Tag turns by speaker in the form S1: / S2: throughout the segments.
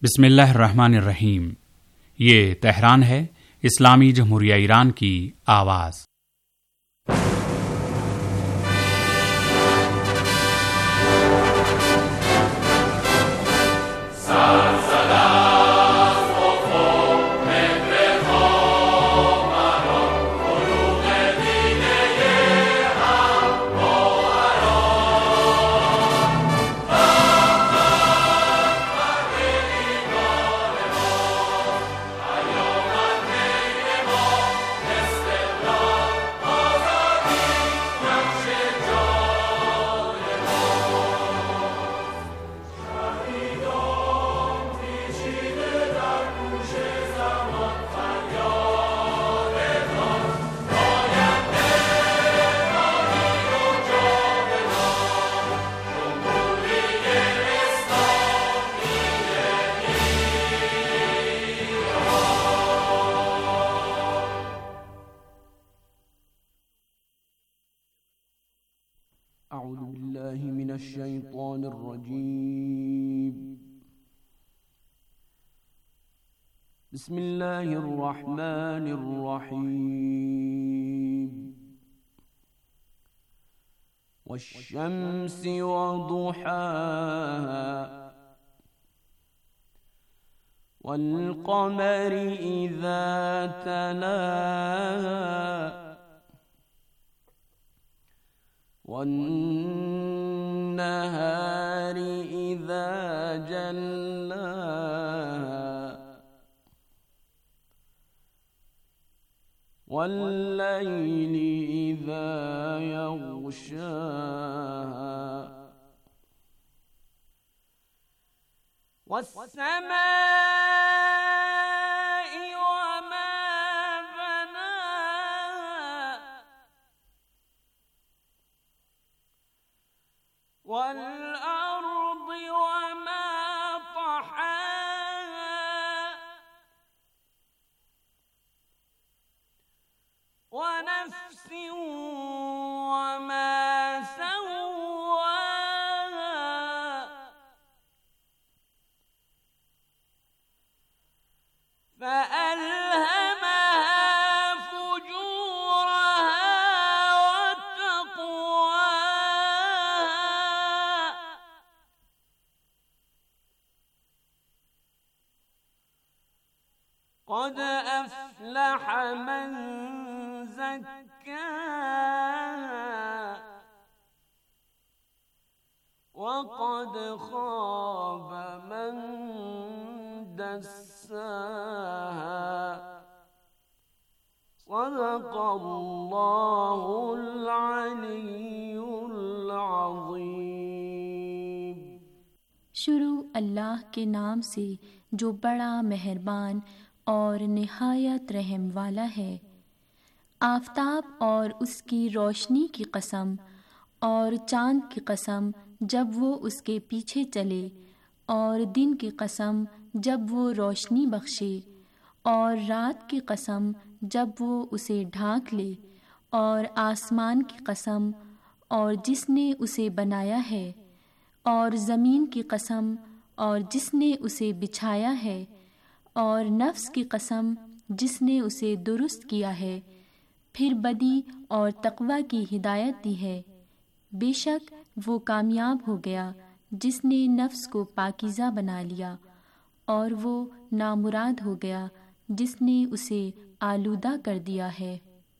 S1: بسم اللہ الرحمن الرحیم۔ یہ تہران ہے، اسلامی جمہوریہ ایران کی آواز۔
S2: اعوذ باللہ من الشیطان الرجیم، بسم اللہ الرحمن الرحیم، والشمس وضحاها والقمر اذا تلاها والنهار إذا جلاها والليل إذا يغشاها والسماء وما والأرض وما طحاها ونفس وما سواها فألهمها فجورها وتقواها قد أفلح من زكاها وقد خاب من دساها صدق اللہ العلی العظیم۔
S3: شروع اللہ کے نام سے جو بڑا مہربان اور نہایت رحم والا ہے۔ آفتاب اور اس کی روشنی کی قسم، اور چاند کی قسم جب وہ اس کے پیچھے چلے، اور دن کی قسم جب وہ روشنی بخشے، اور رات کی قسم جب وہ اسے ڈھانک لے، اور آسمان کی قسم اور جس نے اسے بنایا ہے، اور زمین کی قسم اور جس نے اسے بچھایا ہے، اور نفس کی قسم جس نے اسے درست کیا ہے، پھر بدی اور تقوی کی ہدایت دی ہے۔ بے شک وہ کامیاب ہو گیا جس نے نفس کو پاکیزہ بنا لیا، اور وہ نامراد ہو گیا جس نے اسے آلودہ کر دیا ہے۔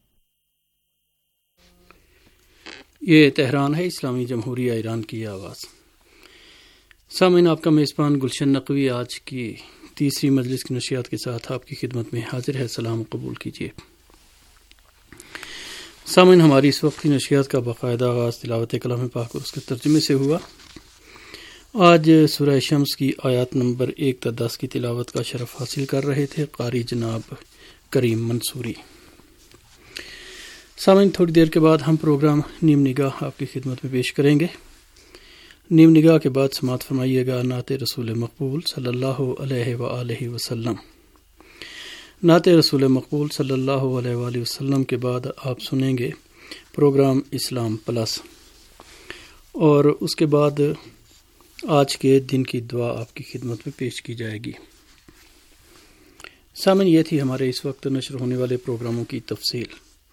S4: یہ تہران ہے، اسلامی جمہوریہ ایران کی آواز۔ سامعین، آپ کا میزبان گلشن نقوی آج کی تیسری مجلس کی نشریات کے ساتھ آپ کی خدمت میں حاضر ہے۔ سلام قبول کیجیے۔ سامعین، ہماری اس وقت کی نشریات کا باقاعدہ آغاز تلاوت کلام پاک اور اس کے ترجمے سے ہوا۔ آج سورہ شمس کی آیات نمبر 1 تا 10 کی تلاوت کا شرف حاصل کر رہے تھے قاری جناب کریم منصوری۔ سامعین، تھوڑی دیر کے بعد ہم پروگرام نیم نگاہ آپ کی خدمت میں پیش کریں گے۔ نیم نگاہ کے بعد سماعت فرمائیے گا نعت رسول مقبول صلی اللہ علیہ وآلہ وسلم۔ نعت رسول مقبول صلی اللہ علیہ وآلہ وسلم کے بعد آپ سنیں گے پروگرام اسلام پلس، اور اس کے بعد آج کے دن کی دعا آپ کی خدمت میں پیش کی جائے گی۔ سامعین، یہ تھی ہمارے اس وقت نشر ہونے والے پروگراموں کی تفصیل۔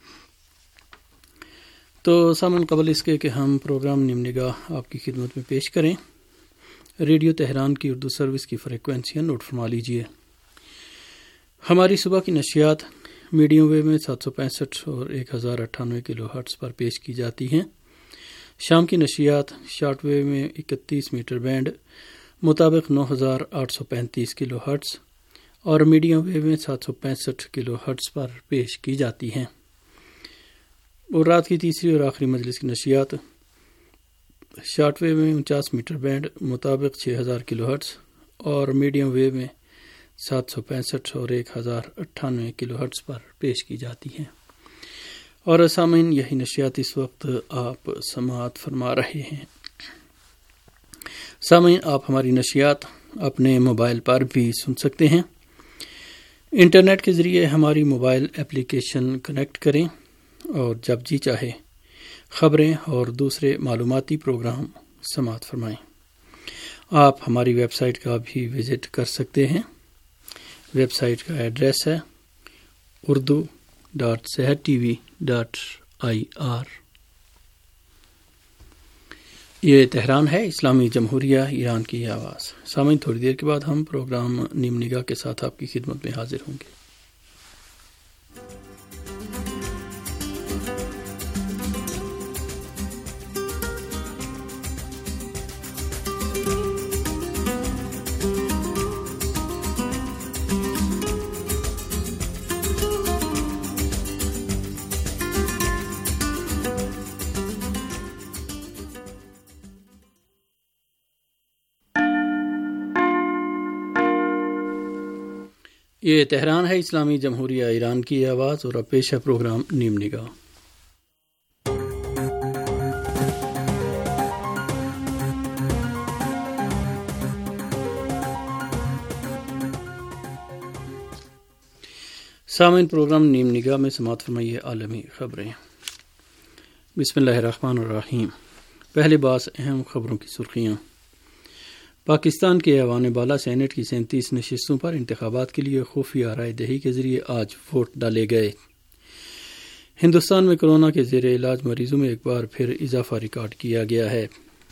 S4: تو سامعین، قبل اس کے کہ ہم پروگرام نیم نگاہ آپ کی خدمت میں پیش کریں، ریڈیو تہران کی اردو سروس کی فریکوینسیاں نوٹ فرما لیجیے۔ ہماری صبح کی نشریات میڈیم ویو میں 765 اور 1098 کلو ہرٹز پر پیش کی جاتی ہیں۔ شام کی نشریات شارٹ ویو میں 31 میٹر بینڈ مطابق 9835 کلو ہرٹز اور میڈیم ویو میں 765 کلو ہرٹز پر پیش کی جاتی ہیں، اور رات کی تیسری اور آخری مجلس کی نشریات شارٹ ویو میں 49 میٹر بینڈ مطابق 6000 کلو ہرٹز اور میڈیم ویو میں 765 اور 1098 کلو ہرٹز پر پیش کی جاتی ہیں۔ اور سامعین، یہی نشریات اس وقت آپ سماعت فرما رہے ہیں۔ سامعین، آپ ہماری نشریات اپنے موبائل پر بھی سن سکتے ہیں۔ انٹرنیٹ کے ذریعے ہماری موبائل ایپلیکیشن کنیکٹ کریں اور جب جی چاہے خبریں اور دوسرے معلوماتی پروگرام سماعت فرمائیں۔ آپ ہماری ویب سائٹ کا بھی وزٹ کر سکتے ہیں۔ ویب سائٹ کا ایڈریس ہے urdu.sehattv.ir۔ یہ تہران ہے، اسلامی جمہوریہ ایران کی آواز۔ سامعین، تھوڑی دیر کے بعد ہم پروگرام نیم نگاہ کے ساتھ آپ کی خدمت میں حاضر ہوں گے۔ یہ تہران ہے، اسلامی جمہوریہ ایران کی آواز، اور اب پیش ہے پروگرام نیم نگاہ۔ سامعین، پروگرام نیم نگاہ میں سماعت فرمائیے عالمی خبریں۔ بسم اللہ الرحمن الرحیم۔ پہلے بعض اہم خبروں کی سرخیاں۔ پاکستان کے ایوان بالا سینٹ کی 37 نشستوں پر انتخابات کے لیے خفیہ رائے دہی کے ذریعے آج ووٹ ڈالے گئے۔ ہندوستان میں کورونا کے زیر علاج مریضوں میں ایک بار پھر اضافہ ریکارڈ کیا گیا ہے۔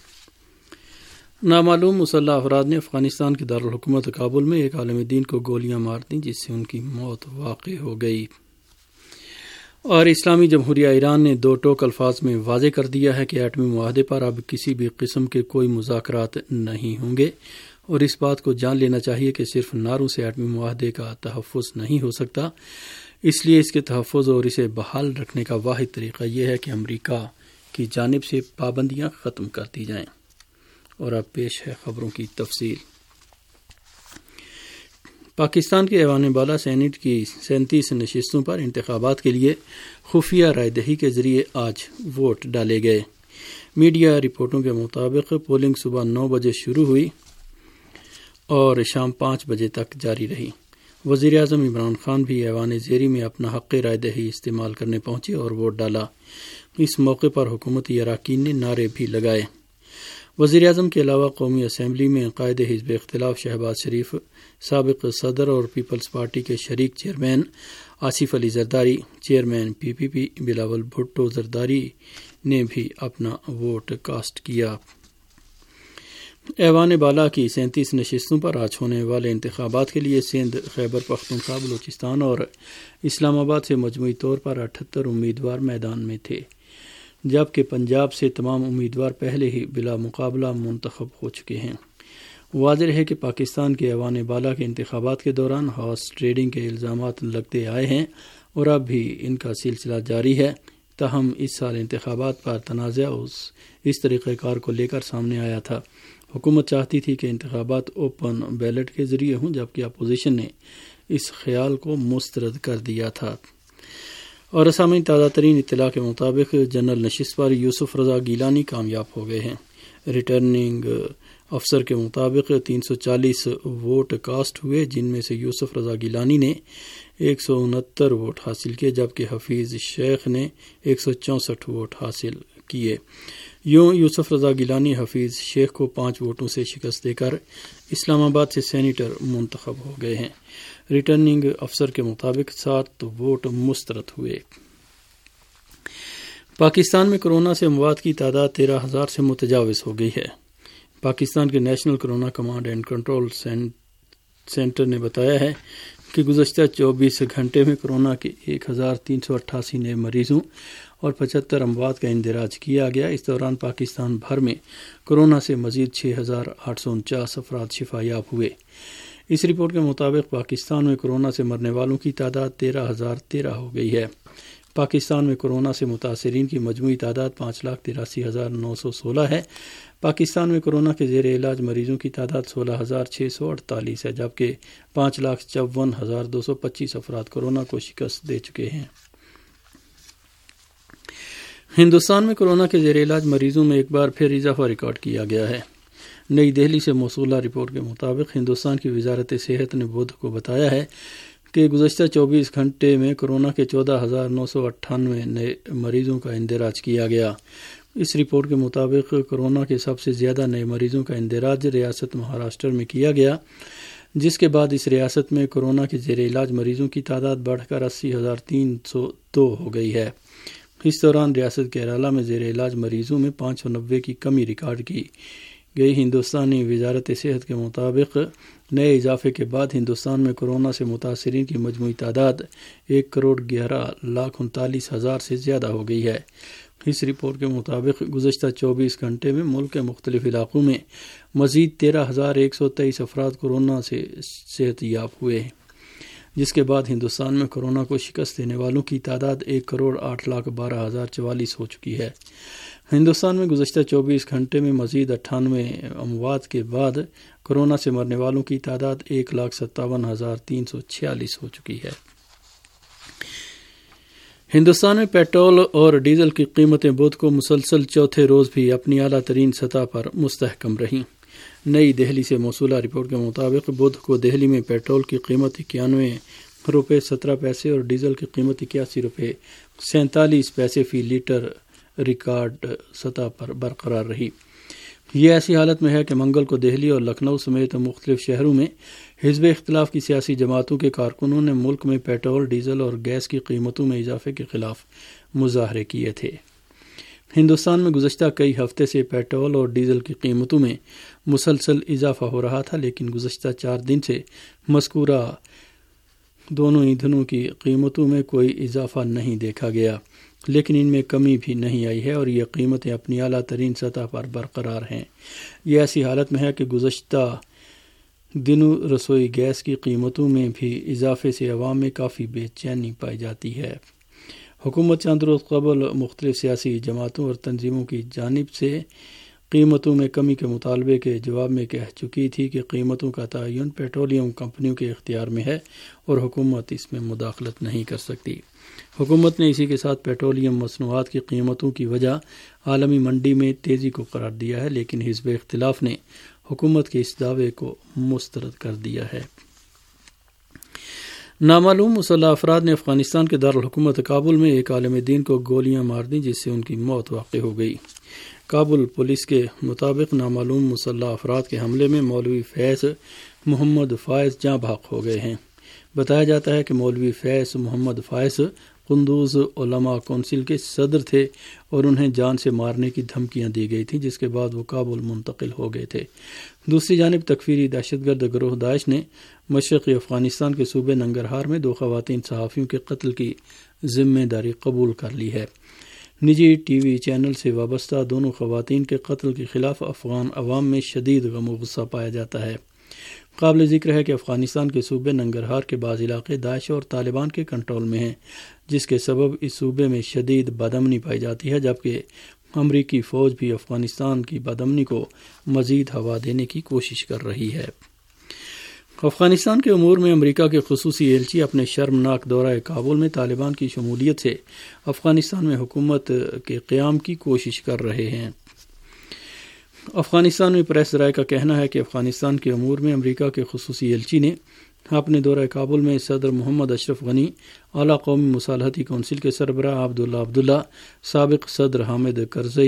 S4: نامعلوم مسلح افراد نے افغانستان کے دارالحکومت کابل میں ایک عالم دین کو گولیاں مار دیں، جس سے ان کی موت واقع ہو گئی۔ اور اسلامی جمہوریہ ایران نے دو ٹوک الفاظ میں واضح کر دیا ہے کہ ایٹمی معاہدے پر اب کسی بھی قسم کے کوئی مذاکرات نہیں ہوں گے، اور اس بات کو جان لینا چاہیے کہ صرف نعروں سے ایٹمی معاہدے کا تحفظ نہیں ہو سکتا، اس لیے اس کے تحفظ اور اسے بحال رکھنے کا واحد طریقہ یہ ہے کہ امریکہ کی جانب سے پابندیاں ختم کر دی جائیں۔ اور اب پیش ہے خبروں کی تفصیل۔ پاکستان کے ایوان بالا سینٹ کی 37 نشستوں پر انتخابات کے لیے خفیہ رائے دہی کے ذریعے آج ووٹ ڈالے گئے۔ میڈیا رپورٹوں کے مطابق پولنگ صبح 9 بجے شروع ہوئی اور شام 5 بجے تک جاری رہی۔ وزیر اعظم عمران خان بھی ایوان زیری میں اپنا حق رائے دہی استعمال کرنے پہنچے اور ووٹ ڈالا۔ اس موقع پر حکومتی اراکین نے نعرے بھی لگائے۔ وزیر اعظم کے علاوہ قومی اسمبلی میں قائد حزب اختلاف شہباز شریف، سابق صدر اور پیپلز پارٹی کے شریک chairman Asif Ali Zardari, chairman P P P Bilawal Bhutto Zardari نے بھی اپنا ووٹ کاسٹ کیا۔ ایوان بالا کی 37 نشستوں پر آج ہونے والے انتخابات کے لیے سندھ، خیبر پختونخوا، بلوچستان اور اسلام آباد سے مجموعی طور پر 78 امیدوار میدان میں تھے، جبکہ پنجاب سے تمام امیدوار پہلے ہی بلا مقابلہ منتخب ہو چکے ہیں۔ واضح ہے کہ پاکستان کے ایوان بالا کے انتخابات کے دوران ہارس ٹریڈنگ کے الزامات لگتے آئے ہیں اور اب بھی ان کا سلسلہ جاری ہے۔ تاہم اس سال انتخابات پر تنازع اس طریقہ کار کو لے کر سامنے آیا تھا۔ حکومت چاہتی تھی کہ انتخابات اوپن بیلٹ کے ذریعے ہوں، جبکہ اپوزیشن نے اس خیال کو مسترد کر دیا تھا۔ اور سامعین، تازہ ترین اطلاع کے مطابق جنرل نشست پر یوسف رضا گیلانی کامیاب ہو گئے ہیں۔ ریٹرننگ افسر کے مطابق 340 ووٹ کاسٹ ہوئے، جن میں سے یوسف رضا گیلانی نے 169 ووٹ حاصل کیے، جبکہ حفیظ شیخ نے 164 ووٹ حاصل کیے۔ یوں یوسف رضا گیلانی حفیظ شیخ کو 5 ووٹوں سے شکست دے کر اسلام آباد سے سینیٹر منتخب ہو گئے ہیں۔ ریٹرننگ افسر کے مطابق 7 ووٹ مسترد ہوئے۔ پاکستان میں کورونا سے اموات کی تعداد 13,000 سے متجاوز ہو گئی ہے۔ پاکستان کے National Corona Command and Control Centre نے بتایا ہے کہ گزشتہ 24 گھنٹے میں کورونا کے 1,388 نئے مریضوں اور 75 اموات کا اندراج کیا گیا۔ اس دوران پاکستان بھر میں کورونا سے مزید 6,849 افراد شفا یاب ہوئے۔ اس رپورٹ کے مطابق پاکستان میں کورونا سے مرنے والوں کی تعداد 13,013 ہو گئی ہے۔ پاکستان میں کورونا سے متاثرین کی مجموعی تعداد 5,83,916 ہے۔ پاکستان میں کورونا کے زیر علاج مریضوں کی تعداد 16,648 ہے، جبکہ 5,54,225 افراد کورونا کو شکست دے چکے ہیں۔ ہندوستان میں کورونا کے زیر علاج مریضوں میں ایک بار پھر اضافہ ریکارڈ کیا گیا ہے۔ نئی دہلی سے موصولہ رپورٹ کے مطابق ہندوستان کی وزارت صحت نے بدھ کو بتایا ہے کہ گزشتہ 24 گھنٹے میں کورونا کے 14,998 نئے مریضوں کا اندراج کیا گیا۔ اس رپورٹ کے مطابق کورونا کے سب سے زیادہ نئے مریضوں کا اندراج ریاست مہاراشٹر میں کیا گیا، جس کے بعد اس ریاست میں کورونا کے زیر علاج مریضوں کی تعداد بڑھ کر 80,302 ہو گئی ہے۔ اس دوران ریاست کیرالہ میں زیر علاج مریضوں میں 590 کی کمی ریکارڈ کی گئی۔ ہندوستانی وزارت صحت کے مطابق نئے اضافے کے بعد ہندوستان میں کورونا سے متاثرین کی مجموعی تعداد 1,11,39,000 سے زیادہ ہو گئی ہے۔ اس رپورٹ کے مطابق گزشتہ 24 گھنٹے میں ملک کے مختلف علاقوں میں مزید 13,123 افراد کورونا سے صحت یاب ہوئے ہیں، جس کے بعد ہندوستان میں کورونا کو شکست دینے والوں کی تعداد 1,08,12,044 ہو چکی ہے۔ ہندوستان میں گزشتہ 24 گھنٹے میں مزید 98 اموات کے بعد کورونا سے مرنے والوں کی تعداد 1,57,346 ہو چکی ہے۔ ہندوستان میں پیٹرول اور ڈیزل کی قیمتیں بدھ کو مسلسل چوتھے روز بھی اپنی اعلیٰ ترین سطح پر مستحکم رہیں۔ نئی دہلی سے موصولہ رپورٹ کے مطابق بدھ کو دہلی میں پیٹرول کی قیمت 91 روپے 17 پیسے اور ڈیزل کی قیمت 81 روپے 47 پیسے فی لیٹر ریکارڈ سطح پر برقرار رہی۔ یہ ایسی حالت میں ہے کہ منگل کو دہلی اور لکھنؤ سمیت مختلف شہروں میں حزب اختلاف کی سیاسی جماعتوں کے کارکنوں نے ملک میں پیٹرول، ڈیزل اور گیس کی قیمتوں میں اضافے کے خلاف مظاہرے کیے تھے۔ ہندوستان میں گزشتہ کئی ہفتے سے پیٹرول اور ڈیزل کی قیمتوں میں مسلسل اضافہ ہو رہا تھا، لیکن گزشتہ 4 دن سے مذکورہ دونوں ایندھنوں کی قیمتوں میں کوئی اضافہ نہیں دیکھا گیا، لیکن ان میں کمی بھی نہیں آئی ہے اور یہ قیمتیں اپنی اعلیٰ ترین سطح پر برقرار ہیں۔ یہ ایسی حالت میں ہے کہ گزشتہ دنوں رسوئی گیس کی قیمتوں میں بھی اضافے سے عوام میں کافی بے چینی پائی جاتی ہے۔ حکومت چند روز قبل مختلف سیاسی جماعتوں اور تنظیموں کی جانب سے قیمتوں میں کمی کے مطالبے کے جواب میں کہہ چکی تھی کہ قیمتوں کا تعین پیٹرولیم کمپنیوں کے اختیار میں ہے اور حکومت اس میں مداخلت نہیں کر سکتی۔ حکومت نے اسی کے ساتھ پیٹرولیم مصنوعات کی قیمتوں کی وجہ عالمی منڈی میں تیزی کو قرار دیا ہے، لیکن حزب اختلاف نے حکومت کے اس دعوے کو مسترد کر دیا ہے۔ نامعلوم مسلح افراد نے افغانستان کے دارالحکومت کابل میں ایک عالم دین کو گولیاں مار دیں، جس سے ان کی موت واقع ہو گئی۔ کابل پولیس کے مطابق نامعلوم مسلح افراد کے حملے میں مولوی فیض محمد فائز جاں بحق ہو گئے ہیں۔ بتایا جاتا ہے کہ مولوی فیض محمد فائز قندوز علماء کونسل کے صدر تھے اور انہیں جان سے مارنے کی دھمکیاں دی گئی تھیں، جس کے بعد وہ کابل منتقل ہو گئے تھے۔ دوسری جانب تکفیری دہشت گرد گروہ داعش نے مشرقی افغانستان کے صوبے ننگرہار میں 2 خواتین صحافیوں کے قتل کی ذمہ داری قبول کر لی ہے۔ نجی ٹی وی چینل سے وابستہ دونوں خواتین کے قتل کے خلاف افغان عوام میں شدید غم و غصہ پایا جاتا ہے۔ قابل ذکر ہے کہ افغانستان کے صوبے ننگرہار کے بعض علاقے داعش اور طالبان کے کنٹرول میں ہیں، جس کے سبب اس صوبے میں شدید بدامنی پائی جاتی ہے، جبکہ امریکی فوج بھی افغانستان کی بدامنی کو مزید ہوا دینے کی کوشش کر رہی ہے۔ افغانستان کے امور میں امریکہ کے خصوصی ایلچی اپنے شرمناک دورہ کابل میں طالبان کی شمولیت سے افغانستان میں حکومت کے قیام کی کوشش کر رہے ہیں۔ افغانستان میں پریس ذرائع کا کہنا ہے کہ افغانستان کے امور میں امریکہ کے خصوصی ایلچی نے اپنے دورہ کابل میں صدر محمد اشرف غنی، اعلیٰ قومی مصالحتی کونسل کے سربراہ عبداللہ سابق صدر حامد کرزئی،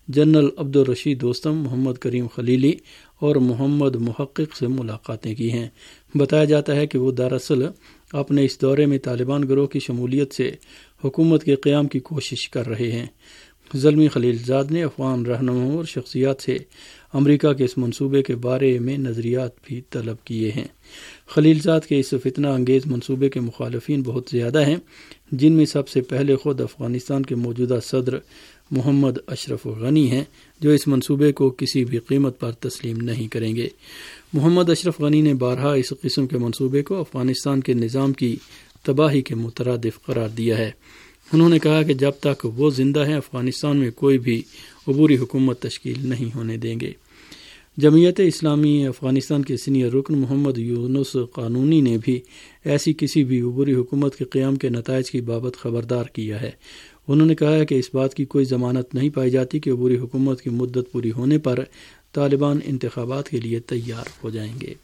S4: جنرل عبدالرشید دوستم، محمد کریم خلیلی اور محمد محقق سے ملاقاتیں کی ہیں۔ بتایا جاتا ہے کہ وہ دراصل اپنے اس دورے میں طالبان گروہ کی شمولیت سے حکومت کے قیام کی کوشش کر رہے ہیں۔ زلمی خلیل زاد نے افغان رہنماؤں اور شخصیات سے امریکہ کے اس منصوبے کے بارے میں نظریات بھی طلب کیے ہیں۔ خلیل زاد کے اس فتنہ انگیز منصوبے کے مخالفین بہت زیادہ ہیں، جن میں سب سے پہلے خود افغانستان کے موجودہ صدر محمد اشرف غنی ہیں، جو اس منصوبے کو کسی بھی قیمت پر تسلیم نہیں کریں گے۔ محمد اشرف غنی نے بارہا اس قسم کے منصوبے کو افغانستان کے نظام کی تباہی کے مترادف قرار دیا ہے۔ انہوں نے کہا کہ جب تک وہ زندہ ہیں افغانستان میں کوئی بھی عبوری حکومت تشکیل نہیں ہونے دیں گے۔ جمعیت اسلامی افغانستان کے سینئر رکن محمد یونس قانونی نے بھی ایسی کسی بھی عبوری حکومت کے قیام کے نتائج کی بابت خبردار کیا ہے۔ انہوں نے کہا ہے کہ اس بات کی کوئی ضمانت نہیں پائی جاتی کہ عبوری حکومت کی مدت پوری ہونے پر طالبان انتخابات کے لیے تیار ہو جائیں گے۔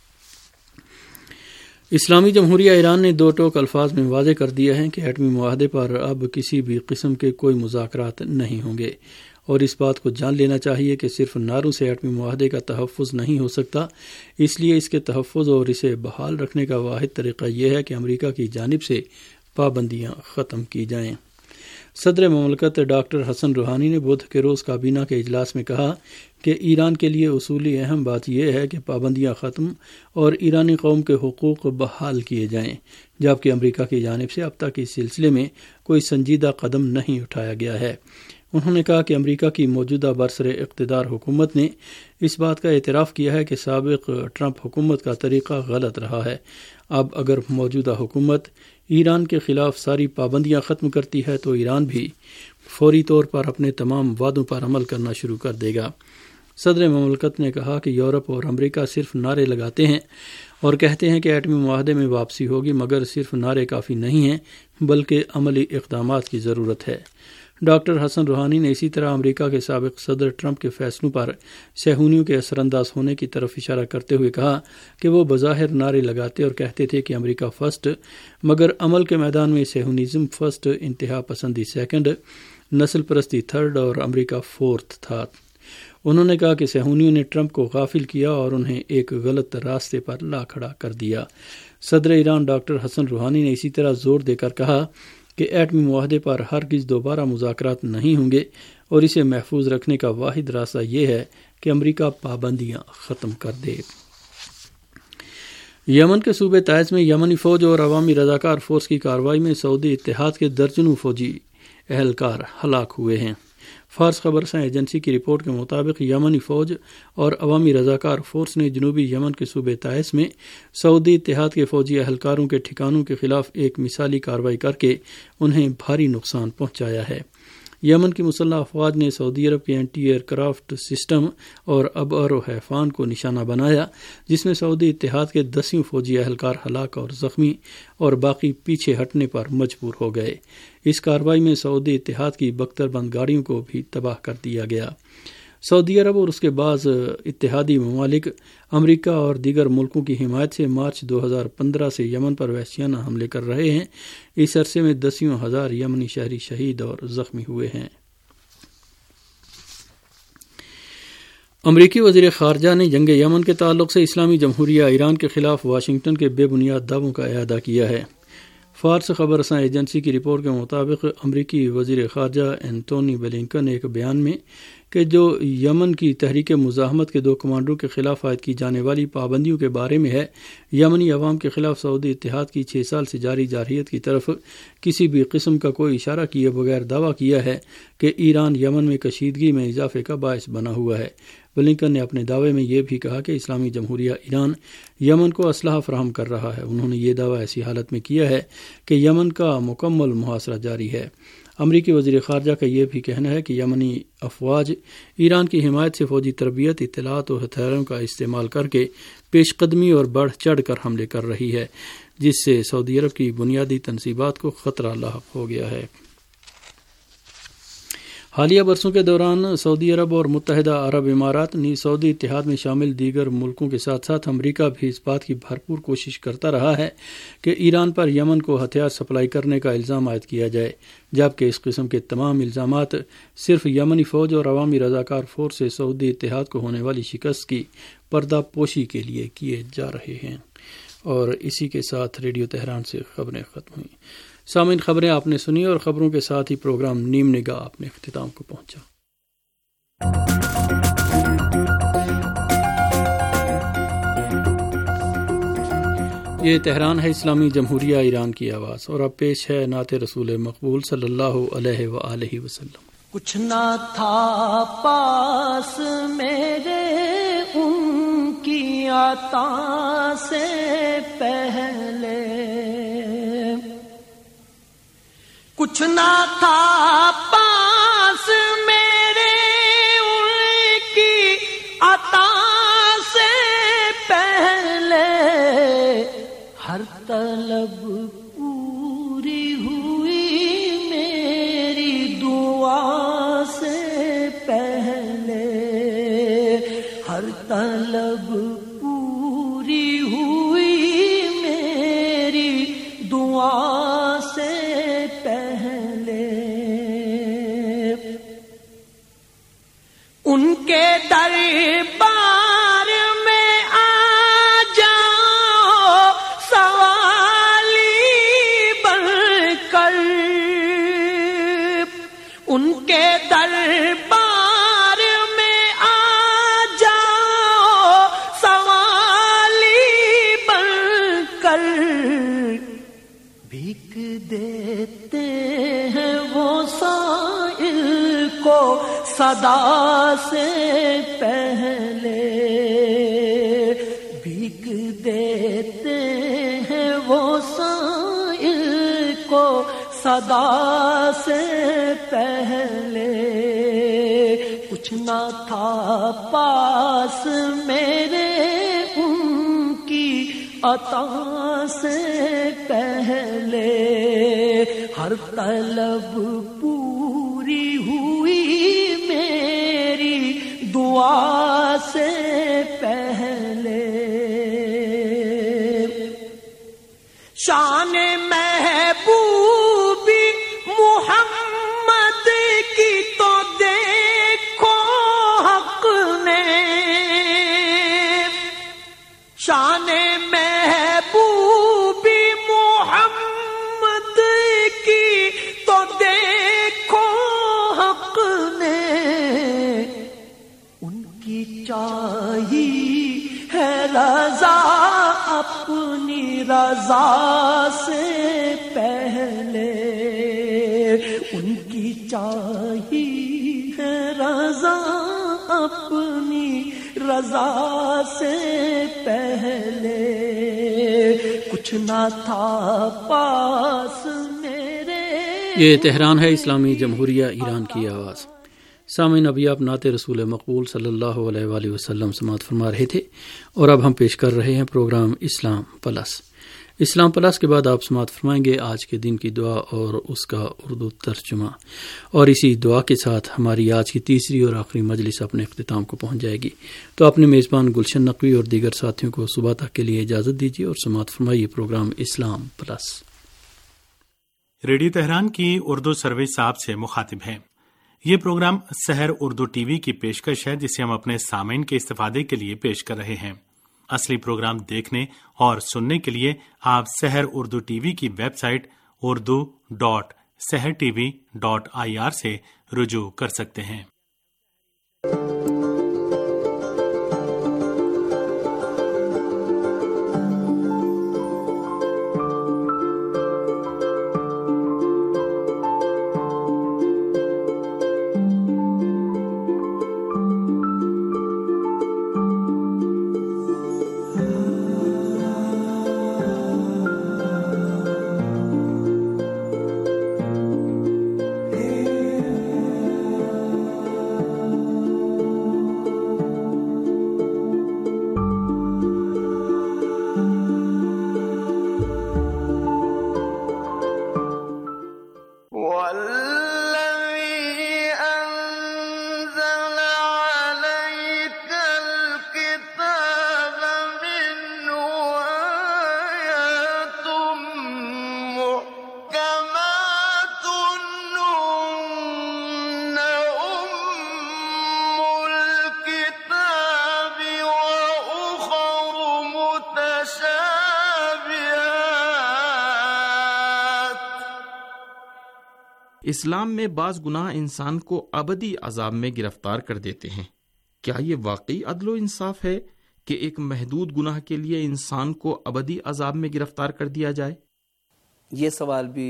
S4: اسلامی جمہوریہ ایران نے دو ٹوک الفاظ میں واضح کر دیا ہے کہ ایٹمی معاہدے پر اب کسی بھی قسم کے کوئی مذاکرات نہیں ہوں گے، اور اس بات کو جان لینا چاہیے کہ صرف نعروں سے ایٹمی معاہدے کا تحفظ نہیں ہو سکتا۔ اس لیے اس کے تحفظ اور اسے بحال رکھنے کا واحد طریقہ یہ ہے کہ امریکہ کی جانب سے پابندیاں ختم کی جائیں۔ صدر مملکت ڈاکٹر حسن روحانی نے بدھ کے روز کابینہ کے اجلاس میں کہا کہ ایران کے لیے اصولی اہم بات یہ ہے کہ پابندیاں ختم اور ایرانی قوم کے حقوق بحال کیے جائیں، جبکہ امریکہ کی جانب سے اب تک اس سلسلے میں کوئی سنجیدہ قدم نہیں اٹھایا گیا ہے۔ انہوں نے کہا کہ امریکہ کی موجودہ برسر اقتدار حکومت نے اس بات کا اعتراف کیا ہے کہ سابق ٹرمپ حکومت کا طریقہ غلط رہا ہے۔ اب اگر موجودہ حکومت ایران کے خلاف ساری پابندیاں ختم کرتی ہے تو ایران بھی فوری طور پر اپنے تمام وعدوں پر عمل کرنا شروع کر دے گا۔ صدر مملکت نے کہا کہ یورپ اور امریکہ صرف نعرے لگاتے ہیں اور کہتے ہیں کہ ایٹمی معاہدے میں واپسی ہوگی، مگر صرف نعرے کافی نہیں ہیں بلکہ عملی اقدامات کی ضرورت ہے۔ ڈاکٹر حسن روحانی نے اسی طرح امریکہ کے سابق صدر ٹرمپ کے فیصلوں پر صہیونیوں کے اثر انداز ہونے کی طرف اشارہ کرتے ہوئے کہا کہ وہ بظاہر نعرے لگاتے اور کہتے تھے کہ امریکہ فرسٹ، مگر عمل کے میدان میں صہیونیزم فرسٹ، انتہا پسندی سیکنڈ، نسل پرستی تھرڈ اور امریکہ فورتھ تھا۔ انہوں نے کہا کہ صہیونیوں نے ٹرمپ کو غافل کیا اور انہیں ایک غلط راستے پر لا کھڑا کر دیا۔ صدر ایران ڈاکٹر حسن روحانی نے اسی طرح زور دے کر کہا کہ ایٹمی معاہدے پر ہرگز دوبارہ مذاکرات نہیں ہوں گے اور اسے محفوظ رکھنے کا واحد راستہ یہ ہے کہ امریکہ پابندیاں ختم کر دے۔ یمن کے صوبے تعز میں یمنی فوج اور عوامی رضاکار فورس کی کارروائی میں سعودی اتحاد کے درجنوں فوجی اہلکار ہلاک ہوئے ہیں۔ فارس خبر رساں ایجنسی کی رپورٹ کے مطابق یمنی فوج اور عوامی رضاکار فورس نے جنوبی یمن کے صوبے تعز میں سعودی اتحاد کے فوجی اہلکاروں کے ٹھکانوں کے خلاف ایک مثالی کارروائی کر کے انہیں بھاری نقصان پہنچایا ہے۔ یمن کی مسلح افواج نے سعودی عرب کے اینٹی ایئر کرافٹ سسٹم اور ابر و حیفان کو نشانہ بنایا، جس میں سعودی اتحاد کے 10 فوجی اہلکار ہلاک اور زخمی اور باقی پیچھے ہٹنے پر مجبور ہو گئے۔ اس کارروائی میں سعودی اتحاد کی بختر بند گاڑیوں کو بھی تباہ کر دیا گیا۔ سعودی عرب اور اس کے بعض اتحادی ممالک امریکہ اور دیگر ملکوں کی حمایت سے مارچ 2015 سے یمن پر وحشیانہ حملے کر رہے ہیں۔ اس عرصے میں 10,000 یمنی شہری شہید اور زخمی ہوئے ہیں۔ امریکی وزیر خارجہ نے جنگ یمن کے تعلق سے اسلامی جمہوریہ ایران کے خلاف واشنگٹن کے بے بنیاد دعووں کا اعادہ کیا ہے۔ فارس خبر رساں ایجنسی کی رپورٹ کے مطابق امریکی وزیر خارجہ اینٹونی بلنکن نے ایک بیان میں کہ جو یمن کی تحریک مزاحمت کے 2 کمانڈروں کے خلاف عائد کی جانے والی پابندیوں کے بارے میں ہے، یمنی عوام کے خلاف سعودی اتحاد کی 6 سال سے جاری جارحیت کی طرف کسی بھی قسم کا کوئی اشارہ کیے بغیر دعویٰ کیا ہے کہ ایران یمن میں کشیدگی میں اضافے کا باعث بنا ہوا ہے۔ بلنکن نے اپنے دعوے میں یہ بھی کہا کہ اسلامی جمہوریہ ایران یمن کو اسلحہ فراہم کر رہا ہے۔ انہوں نے یہ دعویٰ ایسی حالت میں کیا ہے کہ یمن کا مکمل محاصرہ جاری ہے۔ امریکی وزیر خارجہ کا یہ بھی کہنا ہے کہ یمنی افواج ایران کی حمایت سے فوجی تربیت، اطلاعات اور ہتھیاروں کا استعمال کر کے پیش قدمی اور بڑھ چڑھ کر حملے کر رہی ہے، جس سے سعودی عرب کی بنیادی تنصیبات کو خطرہ لاحق ہو گیا ہے۔ حالیہ برسوں کے دوران سعودی عرب اور متحدہ عرب امارات نیز سعودی اتحاد میں شامل دیگر ملکوں کے ساتھ ساتھ امریکہ بھی اس بات کی بھرپور کوشش کرتا رہا ہے کہ ایران پر یمن کو ہتھیار سپلائی کرنے کا الزام عائد کیا جائے، جبکہ اس قسم کے تمام الزامات صرف یمنی فوج اور عوامی رضاکار فورس سے سعودی اتحاد کو ہونے والی شکست کی پردہ پوشی کے لیے کیے جا رہے ہیں۔ اور اسی کے ساتھ ریڈیو تہران سے خبریں ختم ہوئیں۔ سامعین، خبریں آپ نے سنی اور خبروں کے ساتھ ہی پروگرام نیم نگاہ اپنے اختتام کو پہنچا۔ یہ تہران ہے، اسلامی جمہوریہ ایران کی آواز، اور اب پیش ہے نعت رسول مقبول صلی اللہ علیہ وآلہ وسلم۔
S2: کچھ نہ تھا پاس میرے ان کی عطا سے پہلے، کچھ نہ تھا پاس میرے ان کی عطا سے پہلے، ہر طلب پوری ہوئی میری دعا سے پہلے، ہر طلب پوری ہوئی میری دعا سے پہلے، ان کے دربار میں آ جاؤ سوالی بن کر، ان کے دربار میں آ جاؤ سوالی بن کر، بھیک دیتے ہیں وہ سائل کو صدا سے پہلے، بھیک دیتے ہیں وہ سائل کو صدا سے پہلے، کچھ نہ تھا پاس میرے ان کی عطا سے پہلے، ہر طلب پوری ہوئی میری دعا سے پہلے، شان محبوبی محمد کی تو دیکھو حق نے، شان محبوبی محمد کی تو دیکھو حق نے، ان کی چاہی ہے رضا اپنی رضا سے پہلے، ان کی چاہی ہے رضا اپنی رضا سے پہلے، کچھ نہ تھا پاس میرے۔
S4: یہ تہران ہے، اسلامی جمہوریہ ایران کی آواز۔ سامعین، ابھی آپ نعت رسول مقبول صلی اللہ علیہ وآلہ وسلم سماعت فرما رہے تھے، اور اب ہم پیش کر رہے ہیں programme Islam Plus. Islam Plus کے بعد آپ سماعت فرمائیں گے آج کے دن کی دعا اور اس کا اردو ترجمہ، اور اسی دعا کے ساتھ ہماری آج کی تیسری اور آخری مجلس اپنے اختتام کو پہنچ جائے گی۔ تو اپنے میزبان گلشن نقوی اور دیگر ساتھیوں کو صبح تک کے لیے اجازت دیجیے اور سماعت فرمائیے programme Islam Plus.
S5: Radio Tehran کی اردو سروس آپ سے مخاطب ہے۔ یہ programme Sahar Urdu T V کی پیشکش ہے، جسے ہم اپنے سامعین کے استفادے کے لیے پیش کر رہے ہیں۔ اصلی پروگرام دیکھنے اور سننے کے لیے آپ سحر اردو ٹی وی کی ویب سائٹ urdu.sehrtv.ir سے رجوع کر سکتے ہیں۔
S6: اسلام میں بعض گناہ انسان کو ابدی عذاب میں گرفتار کر دیتے ہیں۔ کیا یہ واقعی عدل و انصاف ہے کہ ایک محدود گناہ کے لیے انسان کو ابدی عذاب میں گرفتار کر دیا جائے؟
S7: یہ سوال بھی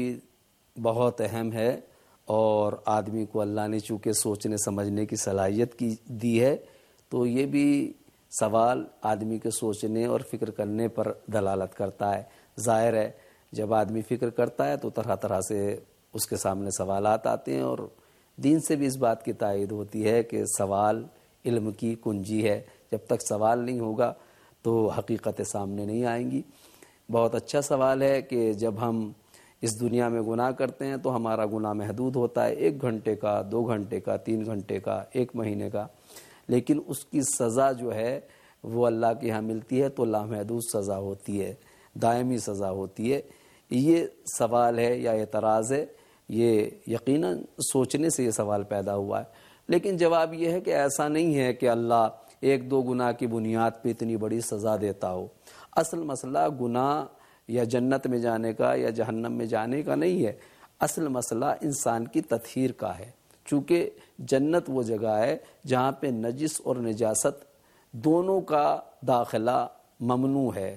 S7: بہت اہم ہے، اور آدمی کو اللہ نے چونکہ سوچنے سمجھنے کی صلاحیت کی دی ہے، تو یہ بھی سوال آدمی کے سوچنے اور فکر کرنے پر دلالت کرتا ہے۔ ظاہر ہے جب آدمی فکر کرتا ہے تو طرح طرح سے اس کے سامنے سوالات آتے ہیں، اور دین سے بھی اس بات کی تائید ہوتی ہے کہ سوال علم کی کنجی ہے۔ جب تک سوال نہیں ہوگا تو حقیقتیں سامنے نہیں آئیں گی۔ بہت اچھا سوال ہے کہ جب ہم اس دنیا میں گناہ کرتے ہیں تو ہمارا گناہ محدود ہوتا ہے، 1 گھنٹے کا، 2 گھنٹے کا، 3 گھنٹے کا، 1 مہینے کا، لیکن اس کی سزا جو ہے وہ اللہ کے ہاں ملتی ہے تو لامحدود سزا ہوتی ہے، دائمی سزا ہوتی ہے۔ یہ سوال ہے یا اعتراض ہے، یہ یقیناً سوچنے سے یہ سوال پیدا ہوا ہے، لیکن جواب یہ ہے کہ ایسا نہیں ہے کہ اللہ 1-2 گناہ کی بنیاد پہ اتنی بڑی سزا دیتا ہو۔ اصل مسئلہ گناہ یا جنت میں جانے کا یا جہنم میں جانے کا نہیں ہے، اصل مسئلہ انسان کی تطہیر کا ہے، چونکہ جنت وہ جگہ ہے جہاں پہ نجس اور نجاست دونوں کا داخلہ ممنوع ہے۔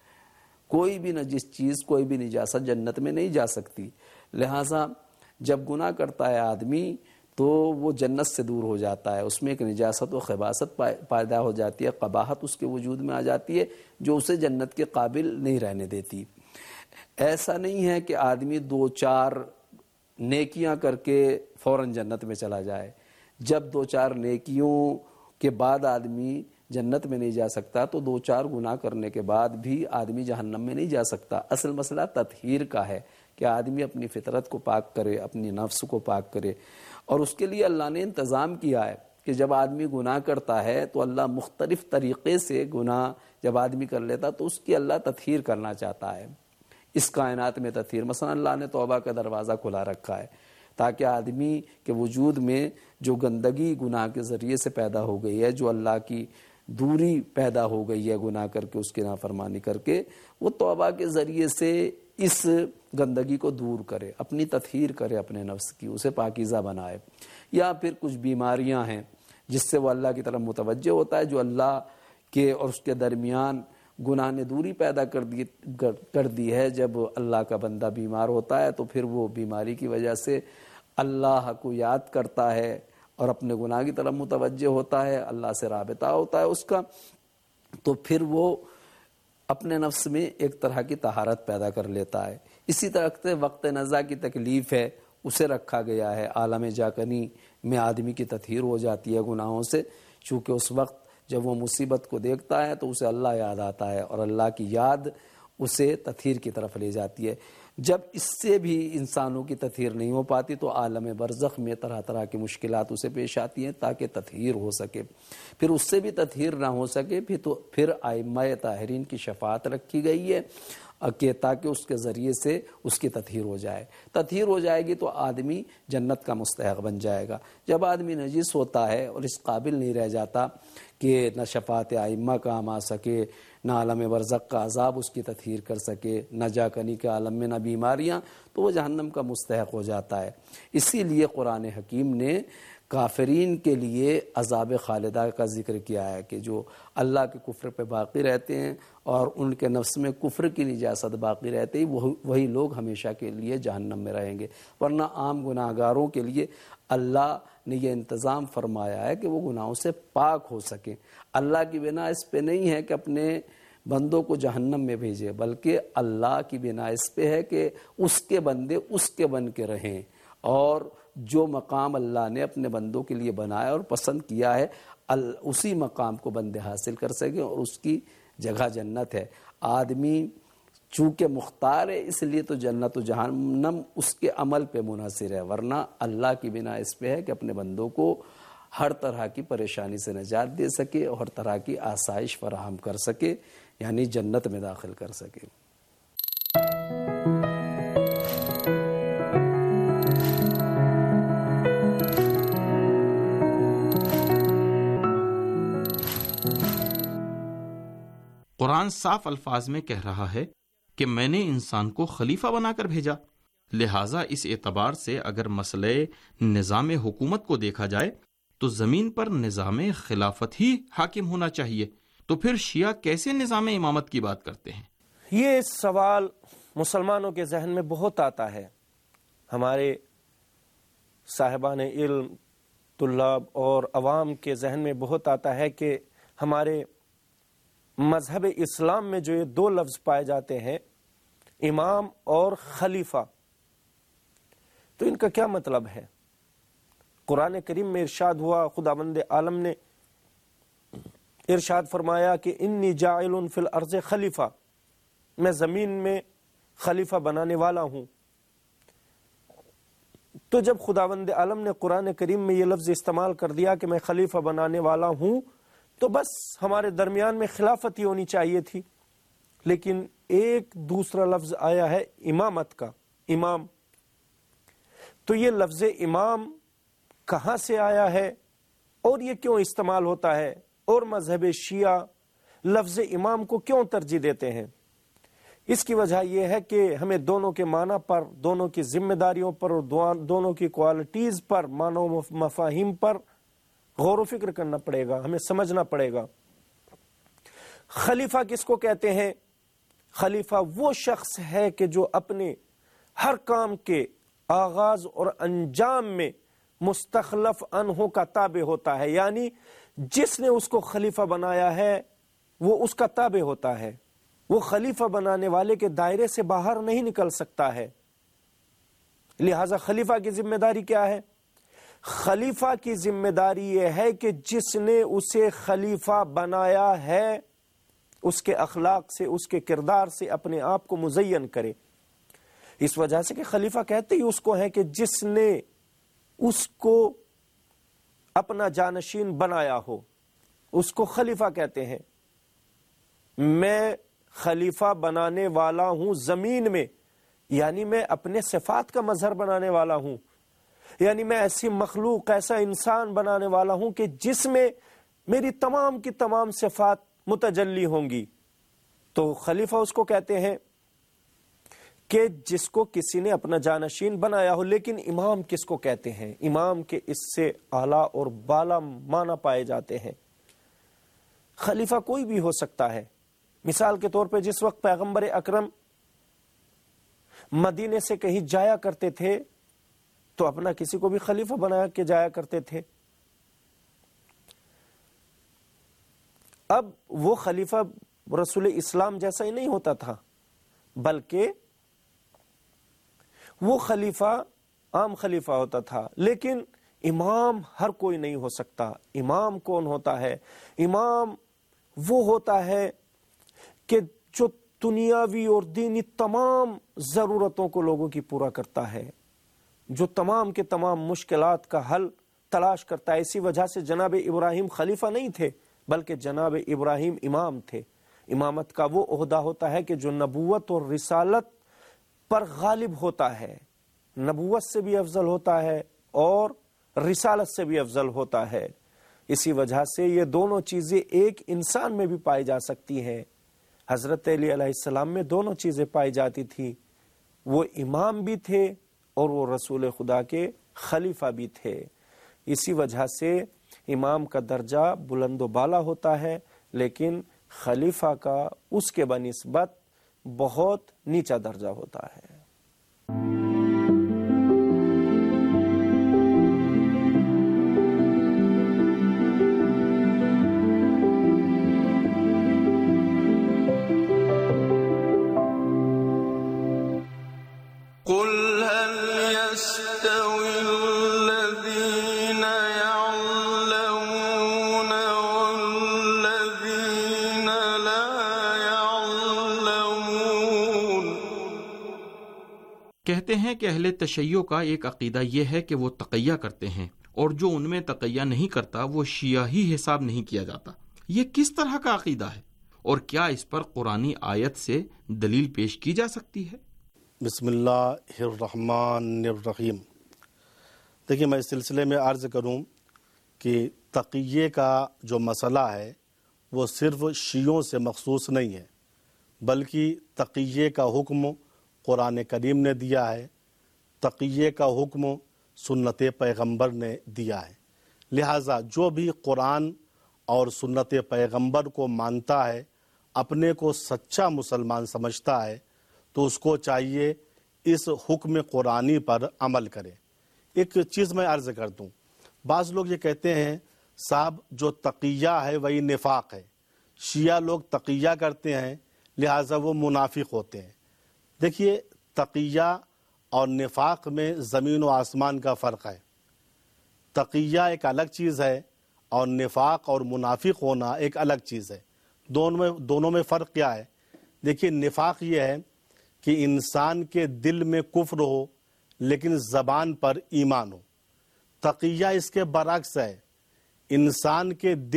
S7: کوئی بھی نجس چیز، کوئی بھی نجاست جنت میں نہیں جا سکتی، لہٰذا جب گناہ کرتا ہے آدمی تو وہ جنت سے دور ہو جاتا ہے، اس میں ایک نجاست و خباثت پیدا ہو جاتی ہے، قباحت اس کے وجود میں آ جاتی ہے جو اسے جنت کے قابل نہیں رہنے دیتی۔ ایسا نہیں ہے کہ آدمی 2-4 نیکیاں کر کے فوراً جنت میں چلا جائے۔ جب 2-4 نیکیوں کے بعد آدمی جنت میں نہیں جا سکتا تو 2-4 گناہ کرنے کے بعد بھی آدمی جہنم میں نہیں جا سکتا۔ اصل مسئلہ تطہیر کا ہے کہ آدمی اپنی فطرت کو پاک کرے، اپنی نفس کو پاک کرے، اور اس کے لیے اللہ نے انتظام کیا ہے کہ جب آدمی گناہ کرتا ہے تو اللہ مختلف طریقے سے گناہ جب آدمی کر لیتا تو اس کی اللہ تطہیر کرنا چاہتا ہے۔ اس کائنات میں تطہیر، مثلا اللہ نے توبہ کا دروازہ کھلا رکھا ہے تاکہ آدمی کے وجود میں جو گندگی گناہ کے ذریعے سے پیدا ہو گئی ہے، جو اللہ کی دوری پیدا ہو گئی ہے گناہ کر کے، اس کی نافرمانی کر کے، وہ توبہ کے ذریعے سے اس گندگی کو دور کرے، اپنی تطہیر کرے اپنے نفس کی، اسے پاکیزہ بنائے۔ یا پھر کچھ بیماریاں ہیں جس سے وہ اللہ کی طرف متوجہ ہوتا ہے، جو اللہ کے اور اس کے درمیان گناہ نے دوری پیدا کر دی ہے۔ جب اللہ کا بندہ بیمار ہوتا ہے تو پھر وہ بیماری کی وجہ سے اللہ کو یاد کرتا ہے اور اپنے گناہ کی طرف متوجہ ہوتا ہے، اللہ سے رابطہ ہوتا ہے اس کا، تو پھر وہ اپنے نفس میں ایک طرح کی طہارت پیدا کر لیتا ہے۔ اسی طرح سے وقت نزا کی تکلیف ہے، اسے رکھا گیا ہے۔ عالم جاکنی میں آدمی کی تطہیر ہو جاتی ہے گناہوں سے، چونکہ اس وقت جب وہ مصیبت کو دیکھتا ہے تو اسے اللہ یاد آتا ہے، اور اللہ کی یاد اسے تطہیر کی طرف لے جاتی ہے۔ جب اس سے بھی انسانوں کی تطہیر نہیں ہو پاتی تو عالم برزخ میں طرح طرح کی مشکلات اسے پیش آتی ہیں تاکہ تطہیر ہو سکے۔ پھر اس سے بھی تطہیر نہ ہو سکے پھر ائمہ طاہرین کی شفاعت رکھی گئی ہے کہ تاکہ اس کے ذریعے سے اس کی تطہیر ہو جائے۔ تطہیر ہو جائے گی تو آدمی جنت کا مستحق بن جائے گا۔ جب آدمی نجس ہوتا ہے اور اس قابل نہیں رہ جاتا کہ نہ شفاعت ائمہ کام آ سکے، نہ عالم برزخ کا عذاب اس کی تطہیر کر سکے، نہ جاکنی کے عالم میں نہ بیماریاں، تو وہ جہنم کا مستحق ہو جاتا ہے۔ اسی لیے قرآن حکیم نے کافرین کے لیے عذاب خالدہ کا ذکر کیا ہے کہ جو اللہ کے کفر پہ باقی رہتے ہیں اور ان کے نفس میں کفر کی نجاست باقی رہتے ہی وہی لوگ ہمیشہ کے لیے جہنم میں رہیں گے، ورنہ عام گناہ گاروں کے لیے اللہ نے یہ انتظام فرمایا ہے کہ وہ گناہوں سے پاک ہو سکیں۔ اللہ کی بنا اس پہ نہیں ہے کہ اپنے بندوں کو جہنم میں بھیجے، بلکہ اللہ کی بنا اس پہ ہے کہ اس کے بندے اس کے بن کے رہیں، اور جو مقام اللہ نے اپنے بندوں کے لیے بنایا اور پسند کیا ہے اسی مقام کو بندے حاصل کر سکیں، اور اس کی جگہ جنت ہے۔ آدمی چونکہ مختار ہے اس لیے تو جنت و جہنم اس کے عمل پہ منحصر ہے، ورنہ اللہ کی بنا اس پہ ہے کہ اپنے بندوں کو ہر طرح کی پریشانی سے نجات دے سکے اور ہر طرح کی آسائش فراہم کر سکے، یعنی جنت میں داخل کر سکے۔
S6: قرآن صاف الفاظ میں کہہ رہا ہے کہ میں نے انسان کو خلیفہ بنا کر بھیجا۔ لہٰذا اس اعتبار سے اگر مسئلہ نظام حکومت کو دیکھا جائے تو زمین پر نظام خلافت ہی حاکم ہونا چاہیے، تو پھر شیعہ کیسے نظام امامت کی بات کرتے ہیں؟
S8: یہ سوال مسلمانوں کے ذہن میں بہت آتا ہے. ہمارے صاحبان علم، طلاب اور عوام کے ذہن میں بہت آتا ہے کہ ہمارے مذہب اسلام میں جو یہ دو لفظ پائے جاتے ہیں، امام اور خلیفہ، تو ان کا کیا مطلب ہے؟ قرآن کریم میں ارشاد ہوا، خداوند عالم نے ارشاد فرمایا کہ انی جاعل فی الارض خلیفہ، میں زمین میں خلیفہ بنانے والا ہوں. تو جب خداوند عالم نے قرآن کریم میں یہ لفظ استعمال کر دیا کہ میں خلیفہ بنانے والا ہوں، تو بس ہمارے درمیان میں خلافت ہی ہونی چاہیے تھی. لیکن ایک دوسرا لفظ آیا ہے امامت کا، امام. تو یہ لفظ امام کہاں سے آیا ہے اور یہ کیوں استعمال ہوتا ہے، اور مذہب شیعہ لفظ امام کو کیوں ترجیح دیتے ہیں؟ اس کی وجہ یہ ہے کہ ہمیں دونوں کے معنی پر، دونوں کی ذمہ داریوں پر اور دونوں کی کوالٹیز پر، معنی و مفاہیم پر غور و فکر کرنا پڑے گا، ہمیں سمجھنا پڑے گا. خلیفہ کس کو کہتے ہیں؟ خلیفہ وہ شخص ہے کہ جو اپنے ہر کام کے آغاز اور انجام میں مستخلف عنہ کا تابع ہوتا ہے، یعنی جس نے اس کو خلیفہ بنایا ہے وہ اس کا تابع ہوتا ہے. وہ خلیفہ بنانے والے کے دائرے سے باہر نہیں نکل سکتا ہے. لہذا خلیفہ کی ذمہ داری کیا ہے؟ خلیفہ کی ذمہ داری یہ ہے کہ جس نے اسے خلیفہ بنایا ہے اس کے اخلاق سے، اس کے کردار سے اپنے آپ کو مزین کرے. اس وجہ سے کہ خلیفہ کہتے ہی اس کو ہے کہ جس نے اس کو اپنا جانشین بنایا ہو، اس کو خلیفہ کہتے ہیں. میں خلیفہ بنانے والا ہوں زمین میں، یعنی میں اپنے صفات کا مظہر بنانے والا ہوں، یعنی میں ایسی مخلوق، ایسا انسان بنانے والا ہوں کہ جس میں میری تمام کی تمام صفات متجلی ہوں گی. تو خلیفہ اس کو کہتے ہیں کہ جس کو کسی نے اپنا جانشین بنایا ہو. لیکن امام کس کو کہتے ہیں؟ امام کے اس سے اعلیٰ اور بالا معنی پائے جاتے ہیں. خلیفہ کوئی بھی ہو سکتا ہے. مثال کے طور پہ جس وقت پیغمبر اکرم مدینے سے کہیں جایا کرتے تھے تو اپنا کسی کو بھی خلیفہ بنا کے جایا کرتے تھے. اب وہ خلیفہ رسول اسلام جیسا ہی نہیں ہوتا تھا، بلکہ وہ خلیفہ عام خلیفہ ہوتا تھا. لیکن امام ہر کوئی نہیں ہو سکتا. امام کون ہوتا ہے؟ امام وہ ہوتا ہے کہ جو دنیاوی اور دینی تمام ضرورتوں کو لوگوں کی پورا کرتا ہے، جو تمام کے تمام مشکلات کا حل تلاش کرتا ہے. اسی وجہ سے جناب ابراہیم خلیفہ نہیں تھے، بلکہ جناب ابراہیم امام تھے. امامت کا وہ عہدہ ہوتا ہے کہ جو نبوت اور رسالت پر غالب ہوتا ہے، نبوت سے بھی افضل ہوتا ہے اور رسالت سے بھی افضل ہوتا ہے. اسی وجہ سے یہ دونوں چیزیں ایک انسان میں بھی پائی جا سکتی ہیں. حضرت علی علیہ السلام میں دونوں چیزیں پائی جاتی تھی. وہ امام بھی تھے اور وہ رسول خدا کے خلیفہ بھی تھے. اسی وجہ سے امام کا درجہ بلند و بالا ہوتا ہے، لیکن خلیفہ کا اس کے بنسبت بہت نیچا درجہ ہوتا ہے.
S6: کہتے ہیں کہ اہل تشیع کا ایک عقیدہ یہ ہے کہ وہ تقیہ کرتے ہیں، اور جو ان میں تقیہ نہیں کرتا وہ شیعہ ہی حساب نہیں کیا جاتا. یہ کس طرح کا عقیدہ ہے اور کیا اس پر قرآنی آیت سے دلیل پیش کی جا سکتی ہے؟
S9: بسم اللہ الرحمن الرحیم. دیکھیے، میں اس سلسلے میں عرض کروں کہ تقیے کا جو مسئلہ ہے وہ صرف شیعوں سے مخصوص نہیں ہے، بلکہ تقیے کا حکم قرآن کریم نے دیا ہے، تقیے کا حکم سنت پیغمبر نے دیا ہے، لہٰذا جو بھی قرآن اور سنت پیغمبر کو مانتا ہے، اپنے کو سچا مسلمان سمجھتا ہے، تو اس کو چاہیے اس حکم قرآنی پر عمل کرے۔ ایک چیز میں عرض کر دوں، بعض لوگ یہ کہتے ہیں صاحب جو تقیہ ہے وہی نفاق ہے، شیعہ لوگ تقیہ کرتے ہیں لہٰذا وہ منافق ہوتے ہیں۔ دیکھیے، تقیہ اور نفاق میں زمین و آسمان کا فرق ہے۔ تقیہ ایک الگ چیز ہے اور نفاق اور منافق ہونا ایک الگ چیز ہے۔ دونوں میں فرق کیا ہے؟ دیکھیے، نفاق یہ ہے کہ انسان کے دل میں کفر ہو لیکن زبان پر ایمان ہو۔ تقیہ اس کے برعکس ہے، انسان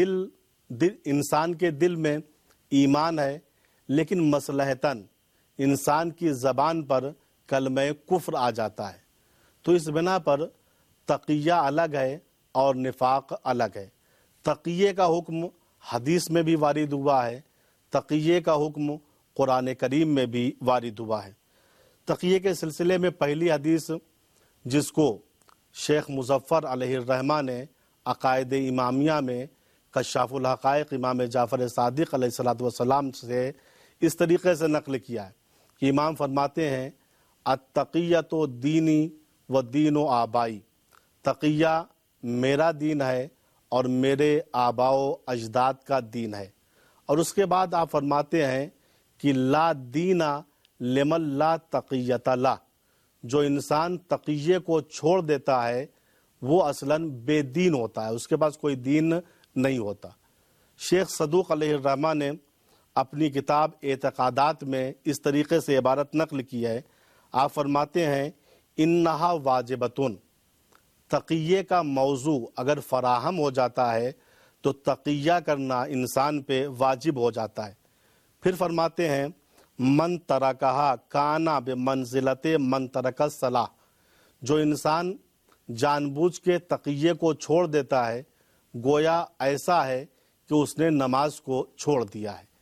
S9: کے دل میں ایمان ہے لیکن مصلحتاً انسان کی زبان پر کلمہ کفر آ جاتا ہے۔ تو اس بنا پر تقیہ الگ ہے اور نفاق الگ ہے۔ تقیے کا حکم حدیث میں بھی وارد ہوا ہے، تقیے کا حکم قرآن کریم میں بھی وارد ہوا ہے۔ تقیے کے سلسلے میں پہلی حدیث جس کو شیخ مظفر علیہ الرحمہ نے عقائد امامیہ میں کشاف الحقائق امام جعفر صادق علیہ السلام سے اس طریقے سے نقل کیا ہے کہ امام فرماتے ہیں التقیۃ دینی و دین و آبائی، تقیہ میرا دین ہے اور میرے آباء و اجداد کا دین ہے۔ اور اس کے بعد آپ فرماتے ہیں کہ لا دینا لمن لا تقیۃ لا، جو انسان تقیے کو چھوڑ دیتا ہے وہ اصلاً بے دین ہوتا ہے، اس کے پاس کوئی دین نہیں ہوتا۔ شیخ صدوق علیہ الرحمہ نے اپنی کتاب اعتقادات میں اس طریقے سے عبارت نقل کی ہے، آپ فرماتے ہیں انہا واجبتن، تقیے کا موضوع اگر فراہم ہو جاتا ہے تو تقیہ کرنا انسان پہ واجب ہو جاتا ہے۔ پھر فرماتے ہیں من ترکہا کانا بمنزلت من ترک الصلاۃ، جو انسان جان بوجھ کے تقیے کو چھوڑ دیتا ہے گویا ایسا ہے کہ اس نے نماز کو چھوڑ دیا ہے۔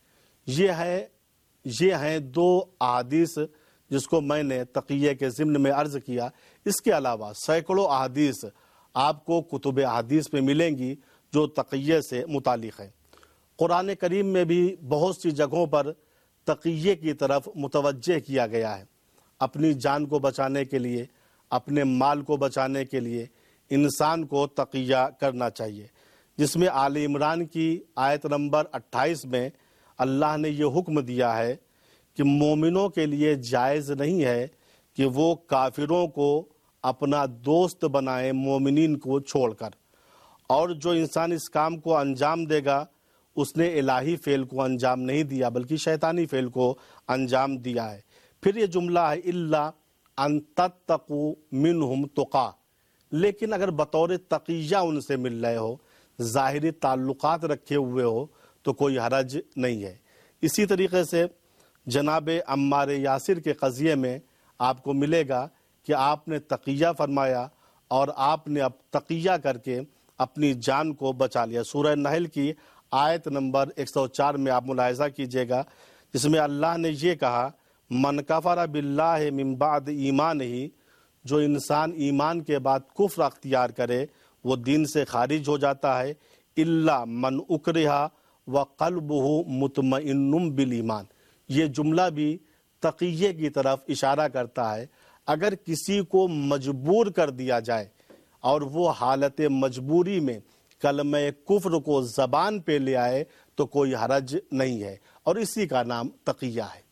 S9: یہ ہیں دو احادیث جس کو میں نے تقیے کے ضمن میں عرض کیا۔ اس کے علاوہ سینکڑوں احادیث آپ کو کتب احادیث میں ملیں گی جو تقیے سے متعلق ہیں۔ قرآن کریم میں بھی بہت سی جگہوں پر تقیے کی طرف متوجہ کیا گیا ہے۔ اپنی جان کو بچانے کے لیے، اپنے مال کو بچانے کے لیے انسان کو تقیہ کرنا چاہیے، جس میں آل عمران کی آیت نمبر 28 میں اللہ نے یہ حکم دیا ہے کہ مومنوں کے لیے جائز نہیں ہے کہ وہ کافروں کو اپنا دوست بنائیں مومنین کو چھوڑ کر، اور جو انسان اس کام کو انجام دے گا اس نے الہی فعل کو انجام نہیں دیا بلکہ شیطانی فعل کو انجام دیا ہے۔ پھر یہ جملہ ہے الا ان تتقوا منہم تقا، لیکن اگر بطور تقیہ ان سے مل رہے ہو، ظاہری تعلقات رکھے ہوئے ہو تو کوئی حرج نہیں ہے۔ اسی طریقے سے جناب عمار یاسر کے قضیے میں آپ کو ملے گا کہ آپ نے تقیہ فرمایا اور آپ نے اب تقیہ کر کے اپنی جان کو بچا لیا۔ سورہ نحل کی آیت نمبر 104 میں آپ ملاحظہ کیجئے گا، جس میں اللہ نے یہ کہا من کفر باللہ من بعد ایمانہ، جو انسان ایمان کے بعد کفر اختیار کرے وہ دین سے خارج ہو جاتا ہے، الا من اکرہ وقلبہ مطمئن بالایمان۔ یہ جملہ بھی تقیے کی طرف اشارہ کرتا ہے۔ اگر کسی کو مجبور کر دیا جائے اور وہ حالت مجبوری میں کلمہ کفر کو زبان پہ لے آئے تو کوئی حرج نہیں ہے، اور اسی کا نام تقیہ ہے۔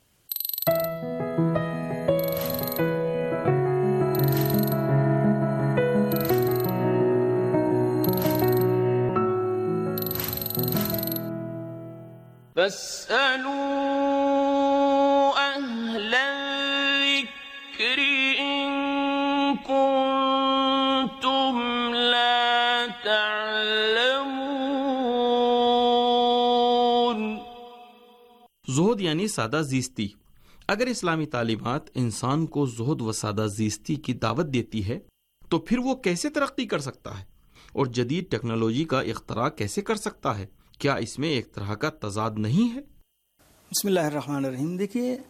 S10: فاسألوا أهل الذكر إن كنتم لا تعلمون۔
S6: زہد یعنی سادہ زیستی۔ اگر اسلامی تعلیمات انسان کو زہد و سادہ زیستی کی دعوت دیتی ہے تو پھر وہ کیسے ترقی کر سکتا ہے اور جدید ٹیکنالوجی کا اختراع کیسے کر سکتا ہے؟ کیا اس میں ایک طرح کا تضاد نہیں ہے؟
S11: بسم اللہ الرحمن الرحیم۔ دیکھیے،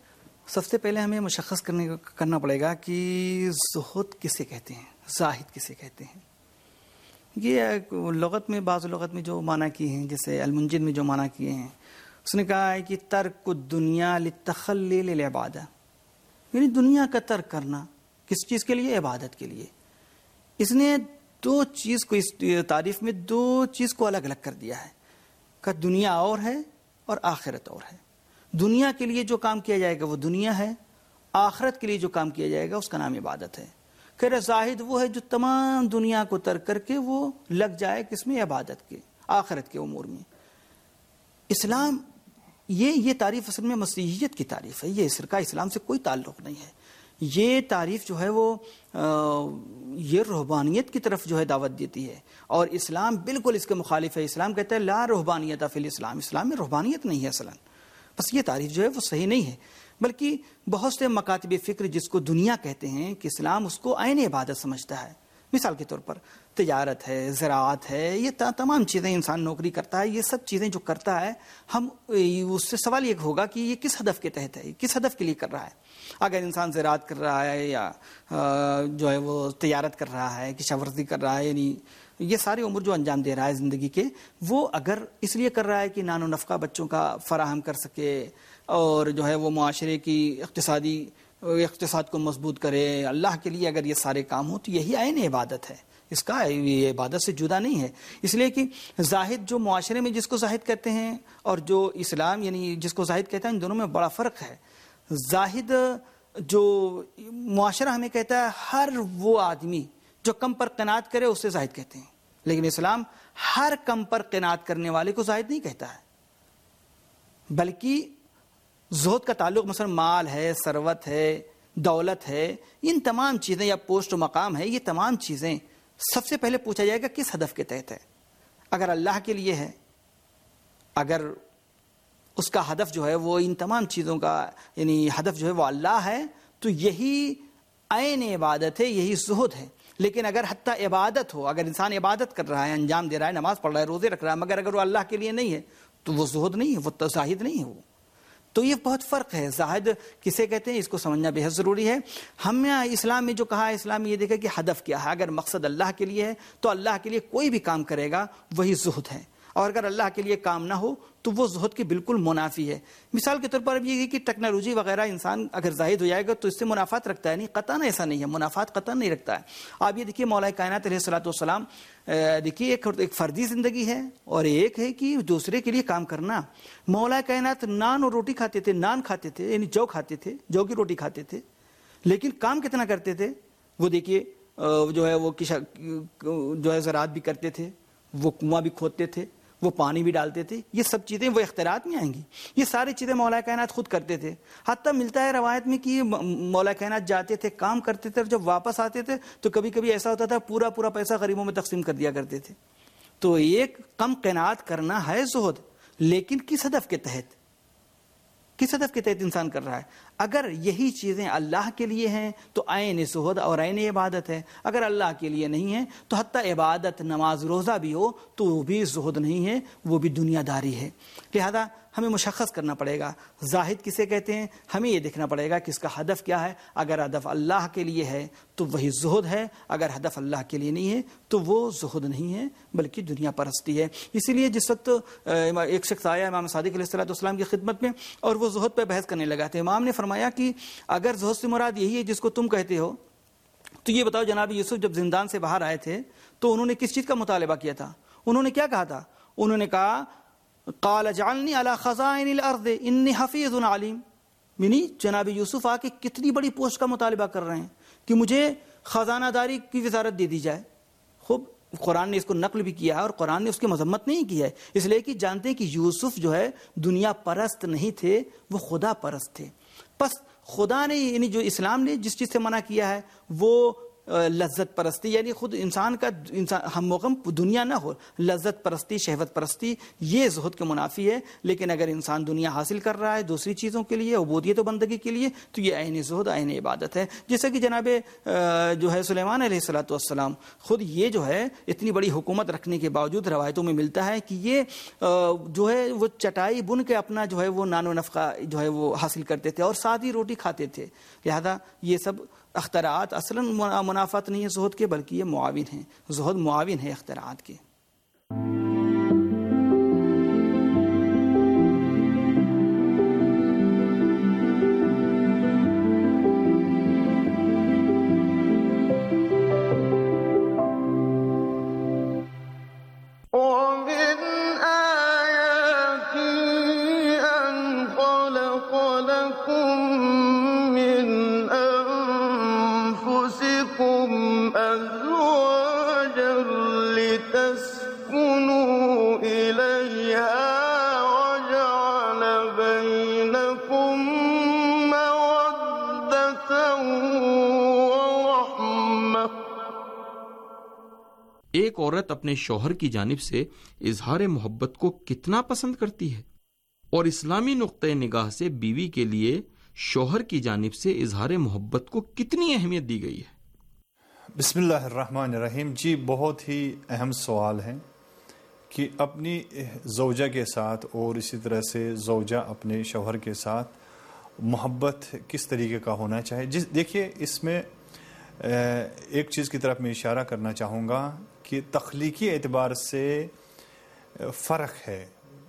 S11: سب سے پہلے ہمیں مشخص کرنا پڑے گا کہ زہد کسے کہتے ہیں، زاہد کسے کہتے ہیں. یہ لغت میں بعض لغت میں جو معنی کیے ہیں، جیسے المنجد میں جو معنی کیے ہیں، اس نے کہا ہے کہ ترک الدنیا للتخلی للعبادہ، یعنی دنیا کا ترک کرنا کس چیز کے لیے؟ عبادت کے لیے. اس نے دو چیز کو، اس تعریف میں دو چیز کو الگ الگ کر دیا ہے کہ دنیا اور ہے اور آخرت اور ہے. دنیا کے لیے جو کام کیا جائے گا وہ دنیا ہے، آخرت کے لیے جو کام کیا جائے گا اس کا نام عبادت ہے. کہہ رہے زاہد وہ ہے جو تمام دنیا کو ترک کر کے وہ لگ جائے کس میں؟ عبادت کے، آخرت کے امور میں. اسلام یہ تعریف اصل میں مسیحیت کی تعریف ہے، یہ فرقہ اسلام سے کوئی تعلق نہیں ہے. یہ تعریف جو ہے وہ یہ رہبانیت کی طرف جو ہے دعوت دیتی ہے، اور اسلام بالکل اس کے مخالف ہے. اسلام کہتا ہے لا رہبانیت فی الاسلام، اسلام میں رہبانیت نہیں ہے اصلا. بس یہ تعریف جو ہے وہ صحیح نہیں ہے، بلکہ بہت سے مکاتب فکر جس کو دنیا کہتے ہیں کہ اسلام اس کو عین عبادت سمجھتا ہے. مثال کے طور پر تجارت ہے، زراعت ہے، یہ تمام چیزیں، انسان نوکری کرتا ہے، یہ سب چیزیں جو کرتا ہے، ہم اس سے سوال یہ ہوگا کہ یہ کس ہدف کے تحت ہے، کس ہدف کے لیے کر رہا ہے. اگر انسان زراعت کر رہا ہے یا جو ہے وہ تجارت کر رہا ہے، کشاورزی ورزی کر رہا ہے، یعنی یہ سارے امور جو انجام دے رہا ہے زندگی کے، وہ اگر اس لیے کر رہا ہے کہ نان و نفقہ بچوں کا فراہم کر سکے اور جو ہے وہ معاشرے کی اقتصاد کو مضبوط کرے، اللہ کے لیے اگر یہ سارے کام ہوں تو یہی عین عبادت ہے. اس کا یہ عبادت سے جدا نہیں ہے. اس لیے کہ زاہد جو معاشرے میں جس کو زاہد کہتے ہیں اور جو اسلام یعنی جس کو زاہد کہتا ہے، ان دونوں میں بڑا فرق ہے. زاہد جو معاشرہ ہمیں کہتا ہے ہر وہ آدمی جو کم پر قناعت کرے اسے زاہد کہتے ہیں، لیکن اسلام ہر کم پر قناعت کرنے والے کو زاہد نہیں کہتا ہے. بلکہ زہد کا تعلق مثلا مال ہے، ثروت ہے، دولت ہے، ان تمام چیزیں، یا پوسٹ و مقام ہے، یہ تمام چیزیں سب سے پہلے پوچھا جائے گا کس ہدف کے تحت ہے. اگر اللہ کے لیے ہے، اگر اس کا ہدف جو ہے وہ ان تمام چیزوں کا یعنی ہدف جو ہے وہ اللہ ہے، تو یہی عین عبادت ہے، یہی زہد ہے. لیکن اگر حتیٰ عبادت ہو، اگر انسان عبادت کر رہا ہے، انجام دے رہا ہے، نماز پڑھ رہا ہے، روزے رکھ رہا ہے، مگر اگر وہ اللہ کے لیے نہیں ہے تو وہ زہد نہیں ہے، وہ زاہد نہیں ہے. وہ تو یہ بہت فرق ہے. زاہد کسے کہتے ہیں اس کو سمجھنا بے حد ضروری ہے. ہم نے اسلام میں جو کہا ہے، اسلام میں یہ دیکھا کہ ہدف کیا ہے. اگر مقصد اللہ کے لیے ہے تو اللہ کے لیے کوئی بھی کام کرے گا وہی زہد ہے، اور اگر اللہ کے لیے کام نہ ہو تو وہ زہد کے بالکل منافی ہے. مثال کے طور پر اب یہ کہ ٹیکنالوجی وغیرہ انسان اگر زاہد ہو جائے گا تو اس سے منافعات رکھتا ہے، نہیں، قطعاً ایسا نہیں ہے، منافعات قطعاً نہیں رکھتا ہے. آپ یہ دیکھیے مولا کائنات علیہ الصلوۃ والسلام، دیکھیے ایک فردی زندگی ہے اور ایک ہے کہ دوسرے کے لیے کام کرنا. مولا کائنات نان اور روٹی کھاتے تھے، نان کھاتے تھے، یعنی جو کھاتے تھے، جو کی روٹی کھاتے تھے، لیکن کام کتنا کرتے تھے. وہ دیکھیے جو ہے وہ جو ہے زراعت بھی کرتے تھے، وہ کنواں بھی کھودتے تھے، وہ پانی بھی ڈالتے تھے. یہ سب چیزیں وہ اختراعات میں آئیں گی. یہ ساری چیزیں مولا کائنات خود کرتے تھے. حتیٰ ملتا ہے روایت میں کہ مولا کائنات جاتے تھے، کام کرتے تھے، اور جب واپس آتے تھے تو کبھی کبھی ایسا ہوتا تھا پورا پیسہ غریبوں میں تقسیم کر دیا کرتے تھے. تو ایک کم قناعت کرنا ہے زہد، لیکن کس ہدف کے تحت، کس ہدف کے تحت انسان کر رہا ہے. اگر یہی چیزیں اللہ کے لیے ہیں تو عین زہد اور عین عبادت ہے. اگر اللہ کے لیے نہیں ہے تو حتیٰ عبادت، نماز، روزہ بھی ہو تو وہ بھی زہد نہیں ہے، وہ بھی دنیا داری ہے. لہذا ہمیں مشخص کرنا پڑے گا زاہد کسے کہتے ہیں. ہمیں یہ دیکھنا پڑے گا کہ اس کا ہدف کیا ہے. اگر ہدف اللہ کے لیے ہے تو وہی زہد ہے، اگر ہدف اللہ کے لیے نہیں ہے تو وہ زہد نہیں ہے بلکہ دنیا پرستی ہے. اسی لیے جس وقت ایک شخص آیا امام صادق علیہ السلام کی خدمت میں اور وہ زہد پہ بحث کرنے لگا تھے. امام نے فرمایا کہ اگر زہد سے مراد یہی ہے جس کو تم کہتے ہو تو یہ بتاؤ جناب یوسف جب زندان سے باہر آئے تھے تو انہوں نے کس چیز کا مطالبہ کیا تھا؟ انہوں نے کیا کہا تھا؟ انہوں نے کہا قال اجعلنی علی خزائن الارض انی حفیظ علیم. یعنی جناب یوسف آ کے کتنی بڑی پوسٹ کا مطالبہ کر رہے ہیں کہ مجھے خزانہ داری کی وزارت دے دی جائے. خوب قرآن نے اس کو نقل بھی کیا ہے اور قرآن نے اس کی مذمت نہیں کی ہے، اس لیے کہ جانتے ہیں کہ یوسف جو ہے دنیا پرست نہیں تھے، وہ خدا پرست تھے. پس خدا نے یعنی جو اسلام نے جس چیز سے منع کیا ہے وہ لذت پرستی، یعنی خود انسان کا ہم غم دنیا نہ ہو، لذت پرستی، شہوت پرستی، یہ زہد کے منافی ہے. لیکن اگر انسان دنیا حاصل کر رہا ہے دوسری چیزوں کے لیے، عبودیت و بندگی کے لیے، تو یہ عین زہد، عین عبادت ہے. جیسا کہ جناب جو ہے سلیمان علیہ الصلوۃ والسلام خود یہ جو ہے اتنی بڑی حکومت رکھنے کے باوجود روایتوں میں ملتا ہے کہ یہ جو ہے وہ چٹائی بن کے اپنا جو ہے وہ نان و نفقہ جو ہے وہ حاصل کرتے تھے اور سادی روٹی کھاتے تھے. لہذا یہ سب اختراعات اصلاً منافات نہیں ہے زہد کے، بلکہ یہ معاون ہیں. زہد معاون ہے اختراعات کے.
S6: ایک عورت اپنے شوہر کی جانب سے اظہار محبت کو کتنا پسند کرتی ہے، اور اسلامی نقطۂ نگاہ سے بیوی کے لیے شوہر کی جانب سے اظہار محبت کو کتنی اہمیت دی گئی ہے.
S12: بسم اللہ الرحمن الرحیم. جی بہت ہی اہم سوال ہے کہ اپنی زوجہ کے ساتھ اور اسی طرح سے زوجہ اپنے شوہر کے ساتھ محبت کس طریقے کا ہونا چاہیے. دیکھیے اس میں ایک چیز کی طرف میں اشارہ کرنا چاہوں گا کہ تخلیقی اعتبار سے فرق ہے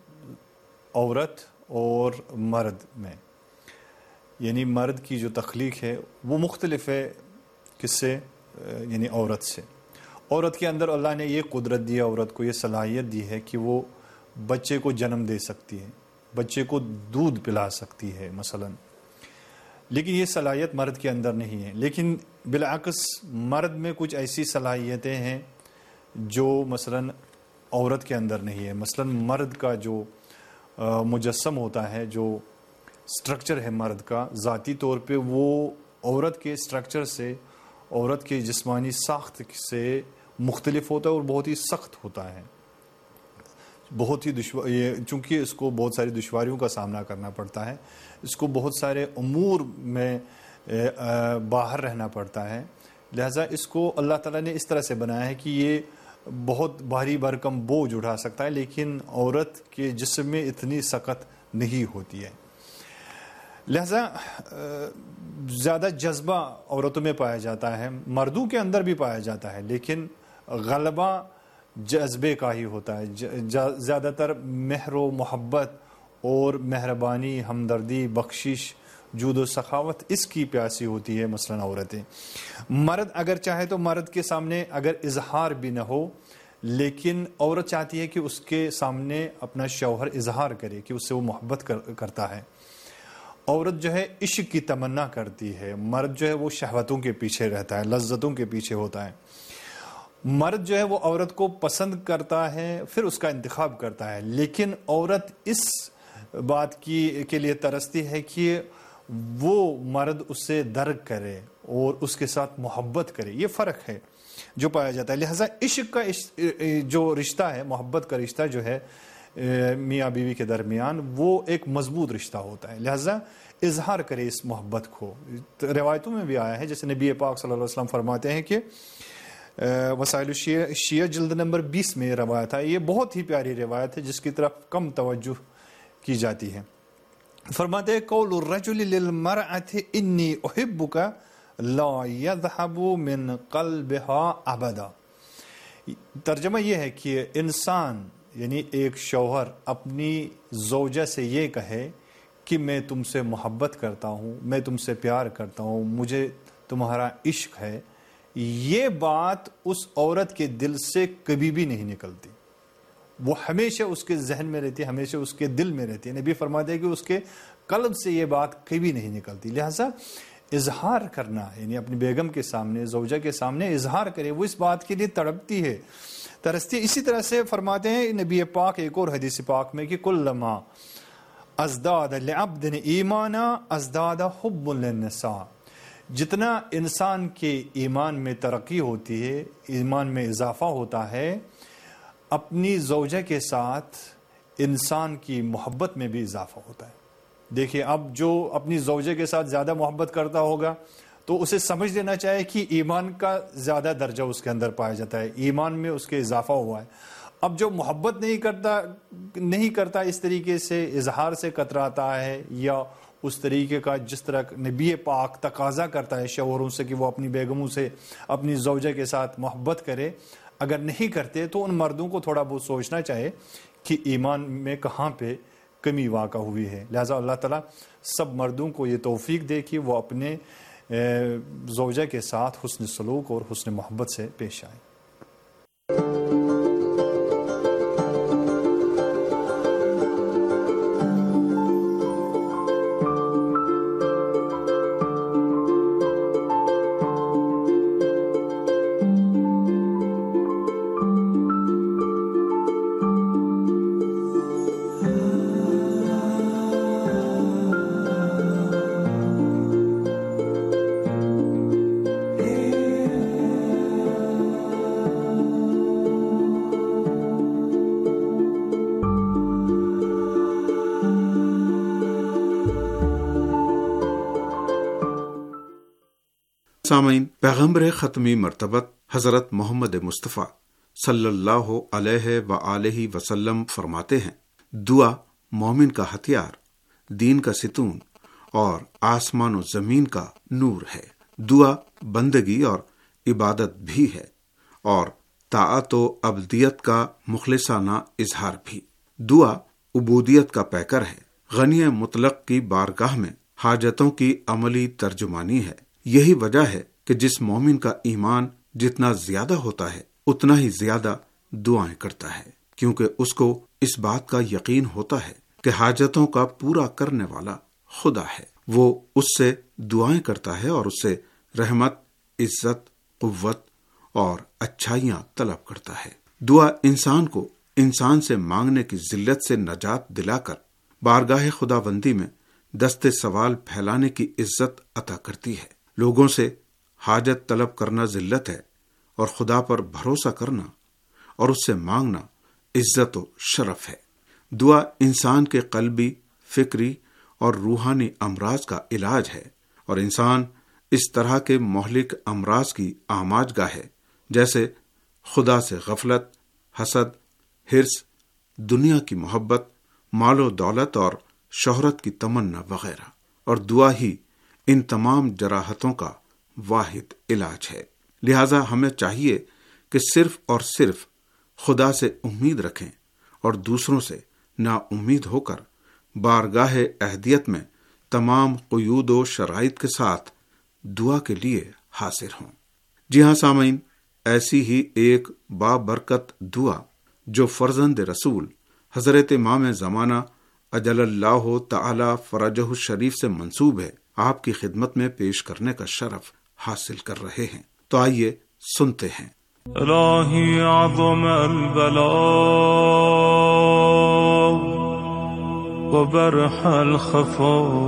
S12: عورت اور مرد میں. یعنی مرد کی جو تخلیق ہے وہ مختلف ہے کس سے، یعنی عورت سے. عورت کے اندر اللہ نے یہ قدرت دی ہے، عورت کو یہ صلاحیت دی ہے کہ وہ بچے کو جنم دے سکتی ہے، بچے کو دودھ پلا سکتی ہے مثلا. لیکن یہ صلاحیت مرد کے اندر نہیں ہے. لیکن بالعکس مرد میں کچھ ایسی صلاحیتیں ہیں جو مثلا عورت کے اندر نہیں ہے. مثلا مرد کا جو مجسم ہوتا ہے، جو سٹرکچر ہے مرد کا، ذاتی طور پہ وہ عورت کے سٹرکچر سے، عورت کے جسمانی ساخت سے مختلف ہوتا ہے اور بہت ہی سخت ہوتا ہے. بہت ہی چونکہ اس کو بہت ساری دشواریوں کا سامنا کرنا پڑتا ہے، اس کو بہت سارے امور میں باہر رہنا پڑتا ہے. لہٰذا اس کو اللہ تعالیٰ نے اس طرح سے بنایا ہے کہ یہ بہت بھاری بھرکم بوجھ اٹھا سکتا ہے، لیکن عورت کے جسم میں اتنی سخت نہیں ہوتی ہے. لہذا زیادہ جذبہ عورتوں میں پایا جاتا ہے، مردوں کے اندر بھی پایا جاتا ہے، لیکن غلبہ جذبے کا ہی ہوتا ہے. زیادہ تر مہر و محبت اور مہربانی، ہمدردی، بخشش، جود و سخاوت اس کی پیاسی ہوتی ہے مثلا عورتیں. مرد اگر چاہے تو مرد کے سامنے اگر اظہار بھی نہ ہو، لیکن عورت چاہتی ہے کہ اس کے سامنے اپنا شوہر اظہار کرے کہ اس سے وہ محبت کرتا ہے. عورت جو ہے عشق کی تمنا کرتی ہے، مرد جو ہے وہ شہوتوں کے پیچھے رہتا ہے، لذتوں کے پیچھے ہوتا ہے. مرد جو ہے وہ عورت کو پسند کرتا ہے، پھر اس کا انتخاب کرتا ہے. لیکن عورت اس بات کے لیے ترستی ہے کہ وہ مرد اس سے درک کرے اور اس کے ساتھ محبت کرے. یہ فرق ہے جو پایا جاتا ہے. لہٰذا عشق کا جو رشتہ ہے، محبت کا رشتہ جو ہے میاں بیوی کے درمیان، وہ ایک مضبوط رشتہ ہوتا ہے. لہٰذا اظہار کرے اس محبت کو. روایتوں میں بھی آیا ہے، جیسے نبی پاک صلی اللہ علیہ وسلم فرماتے ہیں کہ وسائل الشیعہ جلد نمبر 20 میں یہ روایت ہے. یہ بہت ہی پیاری روایت ہے جس کی طرف کم توجہ کی جاتی ہے. فرماتے ہیں قول الرجل للمرأة انی احبک لا یذهب من قلبها ابدا. ترجمہ یہ ہے کہ انسان یعنی ایک شوہر اپنی زوجہ سے یہ کہے کہ میں تم سے محبت کرتا ہوں، میں تم سے پیار کرتا ہوں، مجھے تمہارا عشق ہے، یہ بات اس عورت کے دل سے کبھی بھی نہیں نکلتی. وہ ہمیشہ اس کے ذہن میں رہتی ہے، ہمیشہ اس کے دل میں رہتی ہے. نبی فرماتے ہیں کہ اس کے قلب سے یہ بات کبھی نہیں نکلتی. لہٰذا اظہار کرنا، یعنی اپنی بیگم کے سامنے، زوجہ کے سامنے اظہار کرے. وہ اس بات کے لیے تڑپتی ہے، ترستی. اسی طرح سے فرماتے ہیں نبی پاک ایک اور حدیث پاک میں کہ کلما ازداد لعبد ایمانا ازداد حب للنساء. جتنا انسان کے ایمان میں ترقی ہوتی ہے، ایمان میں اضافہ ہوتا ہے، اپنی زوجہ کے ساتھ انسان کی محبت میں بھی اضافہ ہوتا ہے۔ دیکھیں، اب جو اپنی زوجہ کے ساتھ زیادہ محبت کرتا ہوگا تو اسے سمجھ لینا چاہیے کہ ایمان کا زیادہ درجہ اس کے اندر پایا جاتا ہے، ایمان میں اس کے اضافہ ہوا ہے۔ اب جو محبت نہیں کرتا اس طریقے سے اظہار سے کتراتا ہے، یا اس طریقے کا جس طرح نبی پاک تقاضا کرتا ہے شوہروں سے کہ وہ اپنی بیگموں سے، اپنی زوجہ کے ساتھ محبت کرے، اگر نہیں کرتے تو ان مردوں کو تھوڑا بہت سوچنا چاہیے کہ ایمان میں کہاں پہ کمی واقع ہوئی ہے۔ لہٰذا اللہ تعالیٰ سب مردوں کو یہ توفیق دے کہ وہ اپنے زوجہ کے ساتھ حسن سلوک اور حسن محبت سے پیش آئیں۔
S13: سامعین، پیغمبر ختمی مرتبت حضرت محمد مصطفیٰ صلی اللہ علیہ وآلہ وسلم فرماتے ہیں، دعا مومن کا ہتھیار، دین کا ستون اور آسمان و زمین کا نور ہے۔ دعا بندگی اور عبادت بھی ہے اور طاعت و عبدیت کا مخلصانہ اظہار بھی۔ دعا عبودیت کا پیکر ہے، غنی مطلق کی بارگاہ میں حاجتوں کی عملی ترجمانی ہے۔ یہی وجہ ہے کہ جس مومن کا ایمان جتنا زیادہ ہوتا ہے اتنا ہی زیادہ دعائیں کرتا ہے، کیونکہ اس کو اس بات کا یقین ہوتا ہے کہ حاجتوں کا پورا کرنے والا خدا ہے۔ وہ اس سے دعائیں کرتا ہے اور اس سے رحمت، عزت، قوت اور اچھائیاں طلب کرتا ہے۔ دعا انسان کو انسان سے مانگنے کی ذلت سے نجات دلا کر بارگاہ خداوندی میں دست سوال پھیلانے کی عزت عطا کرتی ہے۔ لوگوں سے حاجت طلب کرنا ذلت ہے اور خدا پر بھروسہ کرنا اور اس سے مانگنا عزت و شرف ہے۔ دعا انسان کے قلبی، فکری اور روحانی امراض کا علاج ہے، اور انسان اس طرح کے مہلک امراض کی آماج گاہ ہے جیسے خدا سے غفلت، حسد، حرص، دنیا کی محبت، مال و دولت اور شہرت کی تمنا وغیرہ، اور دعا ہی ان تمام جراحتوں کا واحد علاج ہے۔ لہذا ہمیں چاہیے کہ صرف اور صرف خدا سے امید رکھیں اور دوسروں سے نا امید ہو کر بارگاہ اہدیت میں تمام قیود و شرائط کے ساتھ دعا کے لیے حاضر ہوں۔ جی ہاں سامعین، ایسی ہی ایک بابرکت دعا جو فرزند رسول حضرت امام زمانہ اجل اللہ تعالی فرجہ الشریف سے منسوب ہے، آپ کی خدمت میں پیش کرنے کا شرف حاصل کر رہے ہیں۔ تو آئیے سنتے ہیں۔
S14: الہی عظم البلاء وبرح الخفاء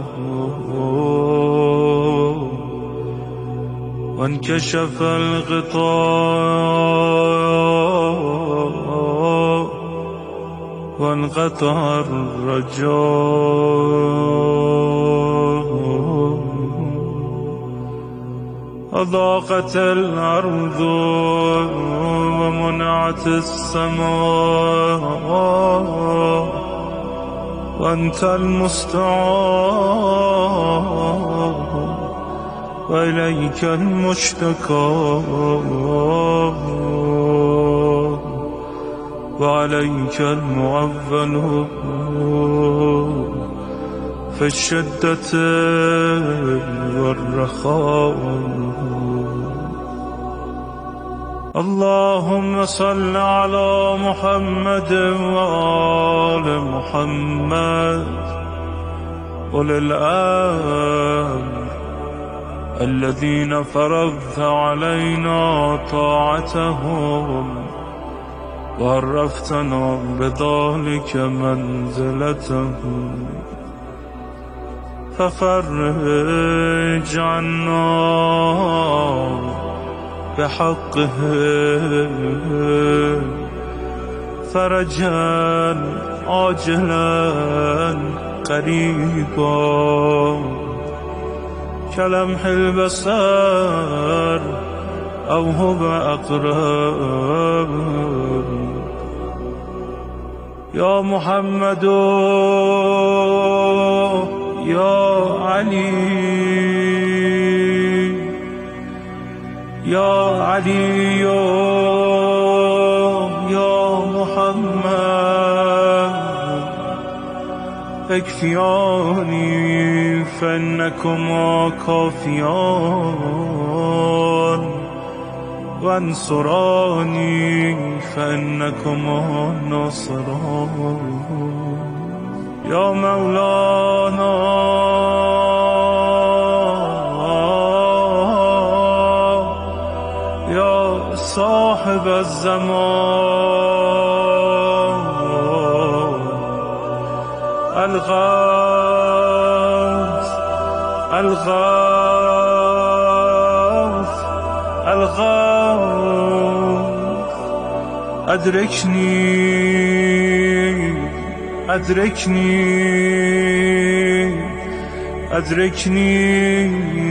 S14: وانكشف الغطاء وانقطع الرجاء أضاقت الأرض ومنعت السماء وأنت المستعان وإليك المشتكى وعليك المعول في الشدة والرخاء اللهم صل على محمد وآل محمد أولي الأمر الذين فرضت علينا طاعتهم وعرفتنا بذلك منزلتهم ففرج عنا بحقه فرجا عاجلا قريبا كلمح البصر أو هو أقرب يا محمد يا علي يا علي يا محمد اكفياني فإنكما كافيان وانصراني فإنكما ناصران يا مولانا يا صاحب الزمان الغوث الغوث الغوث أدركني أدركني أدركني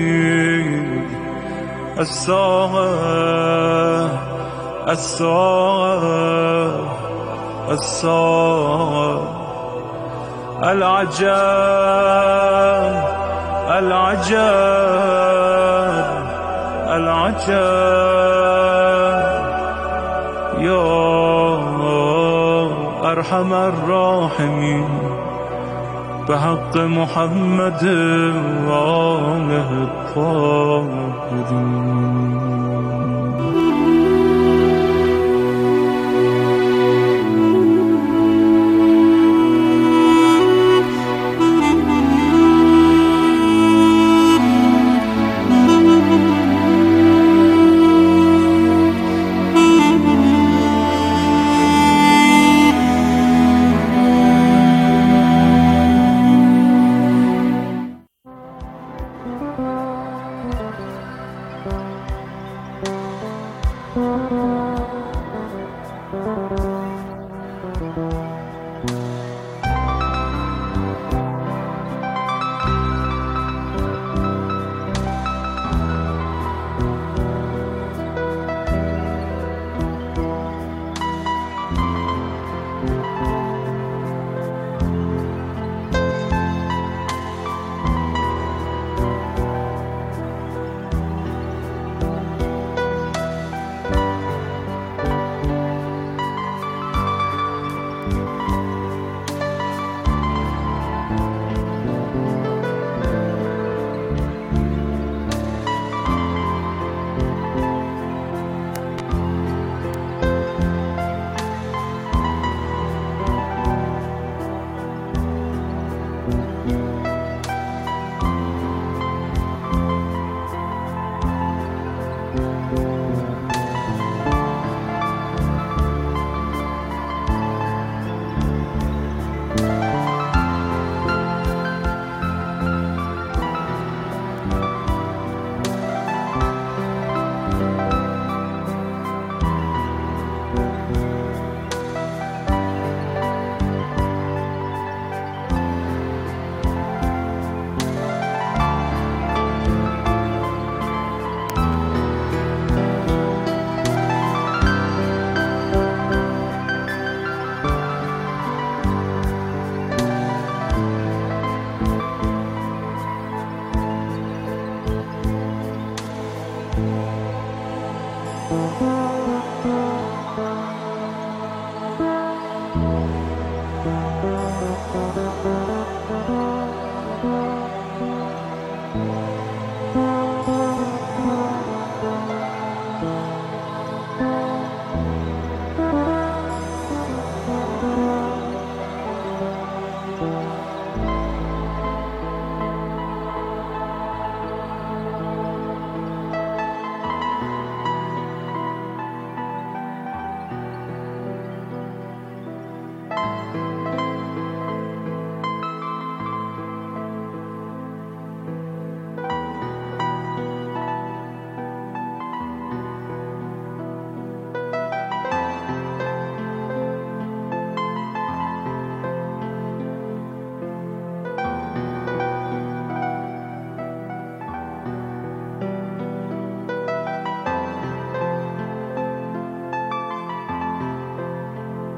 S14: الساعة الساعة الساعة العجب العجب العجب يا أرحم الراحمين بحق محمد وآله الطاهرين.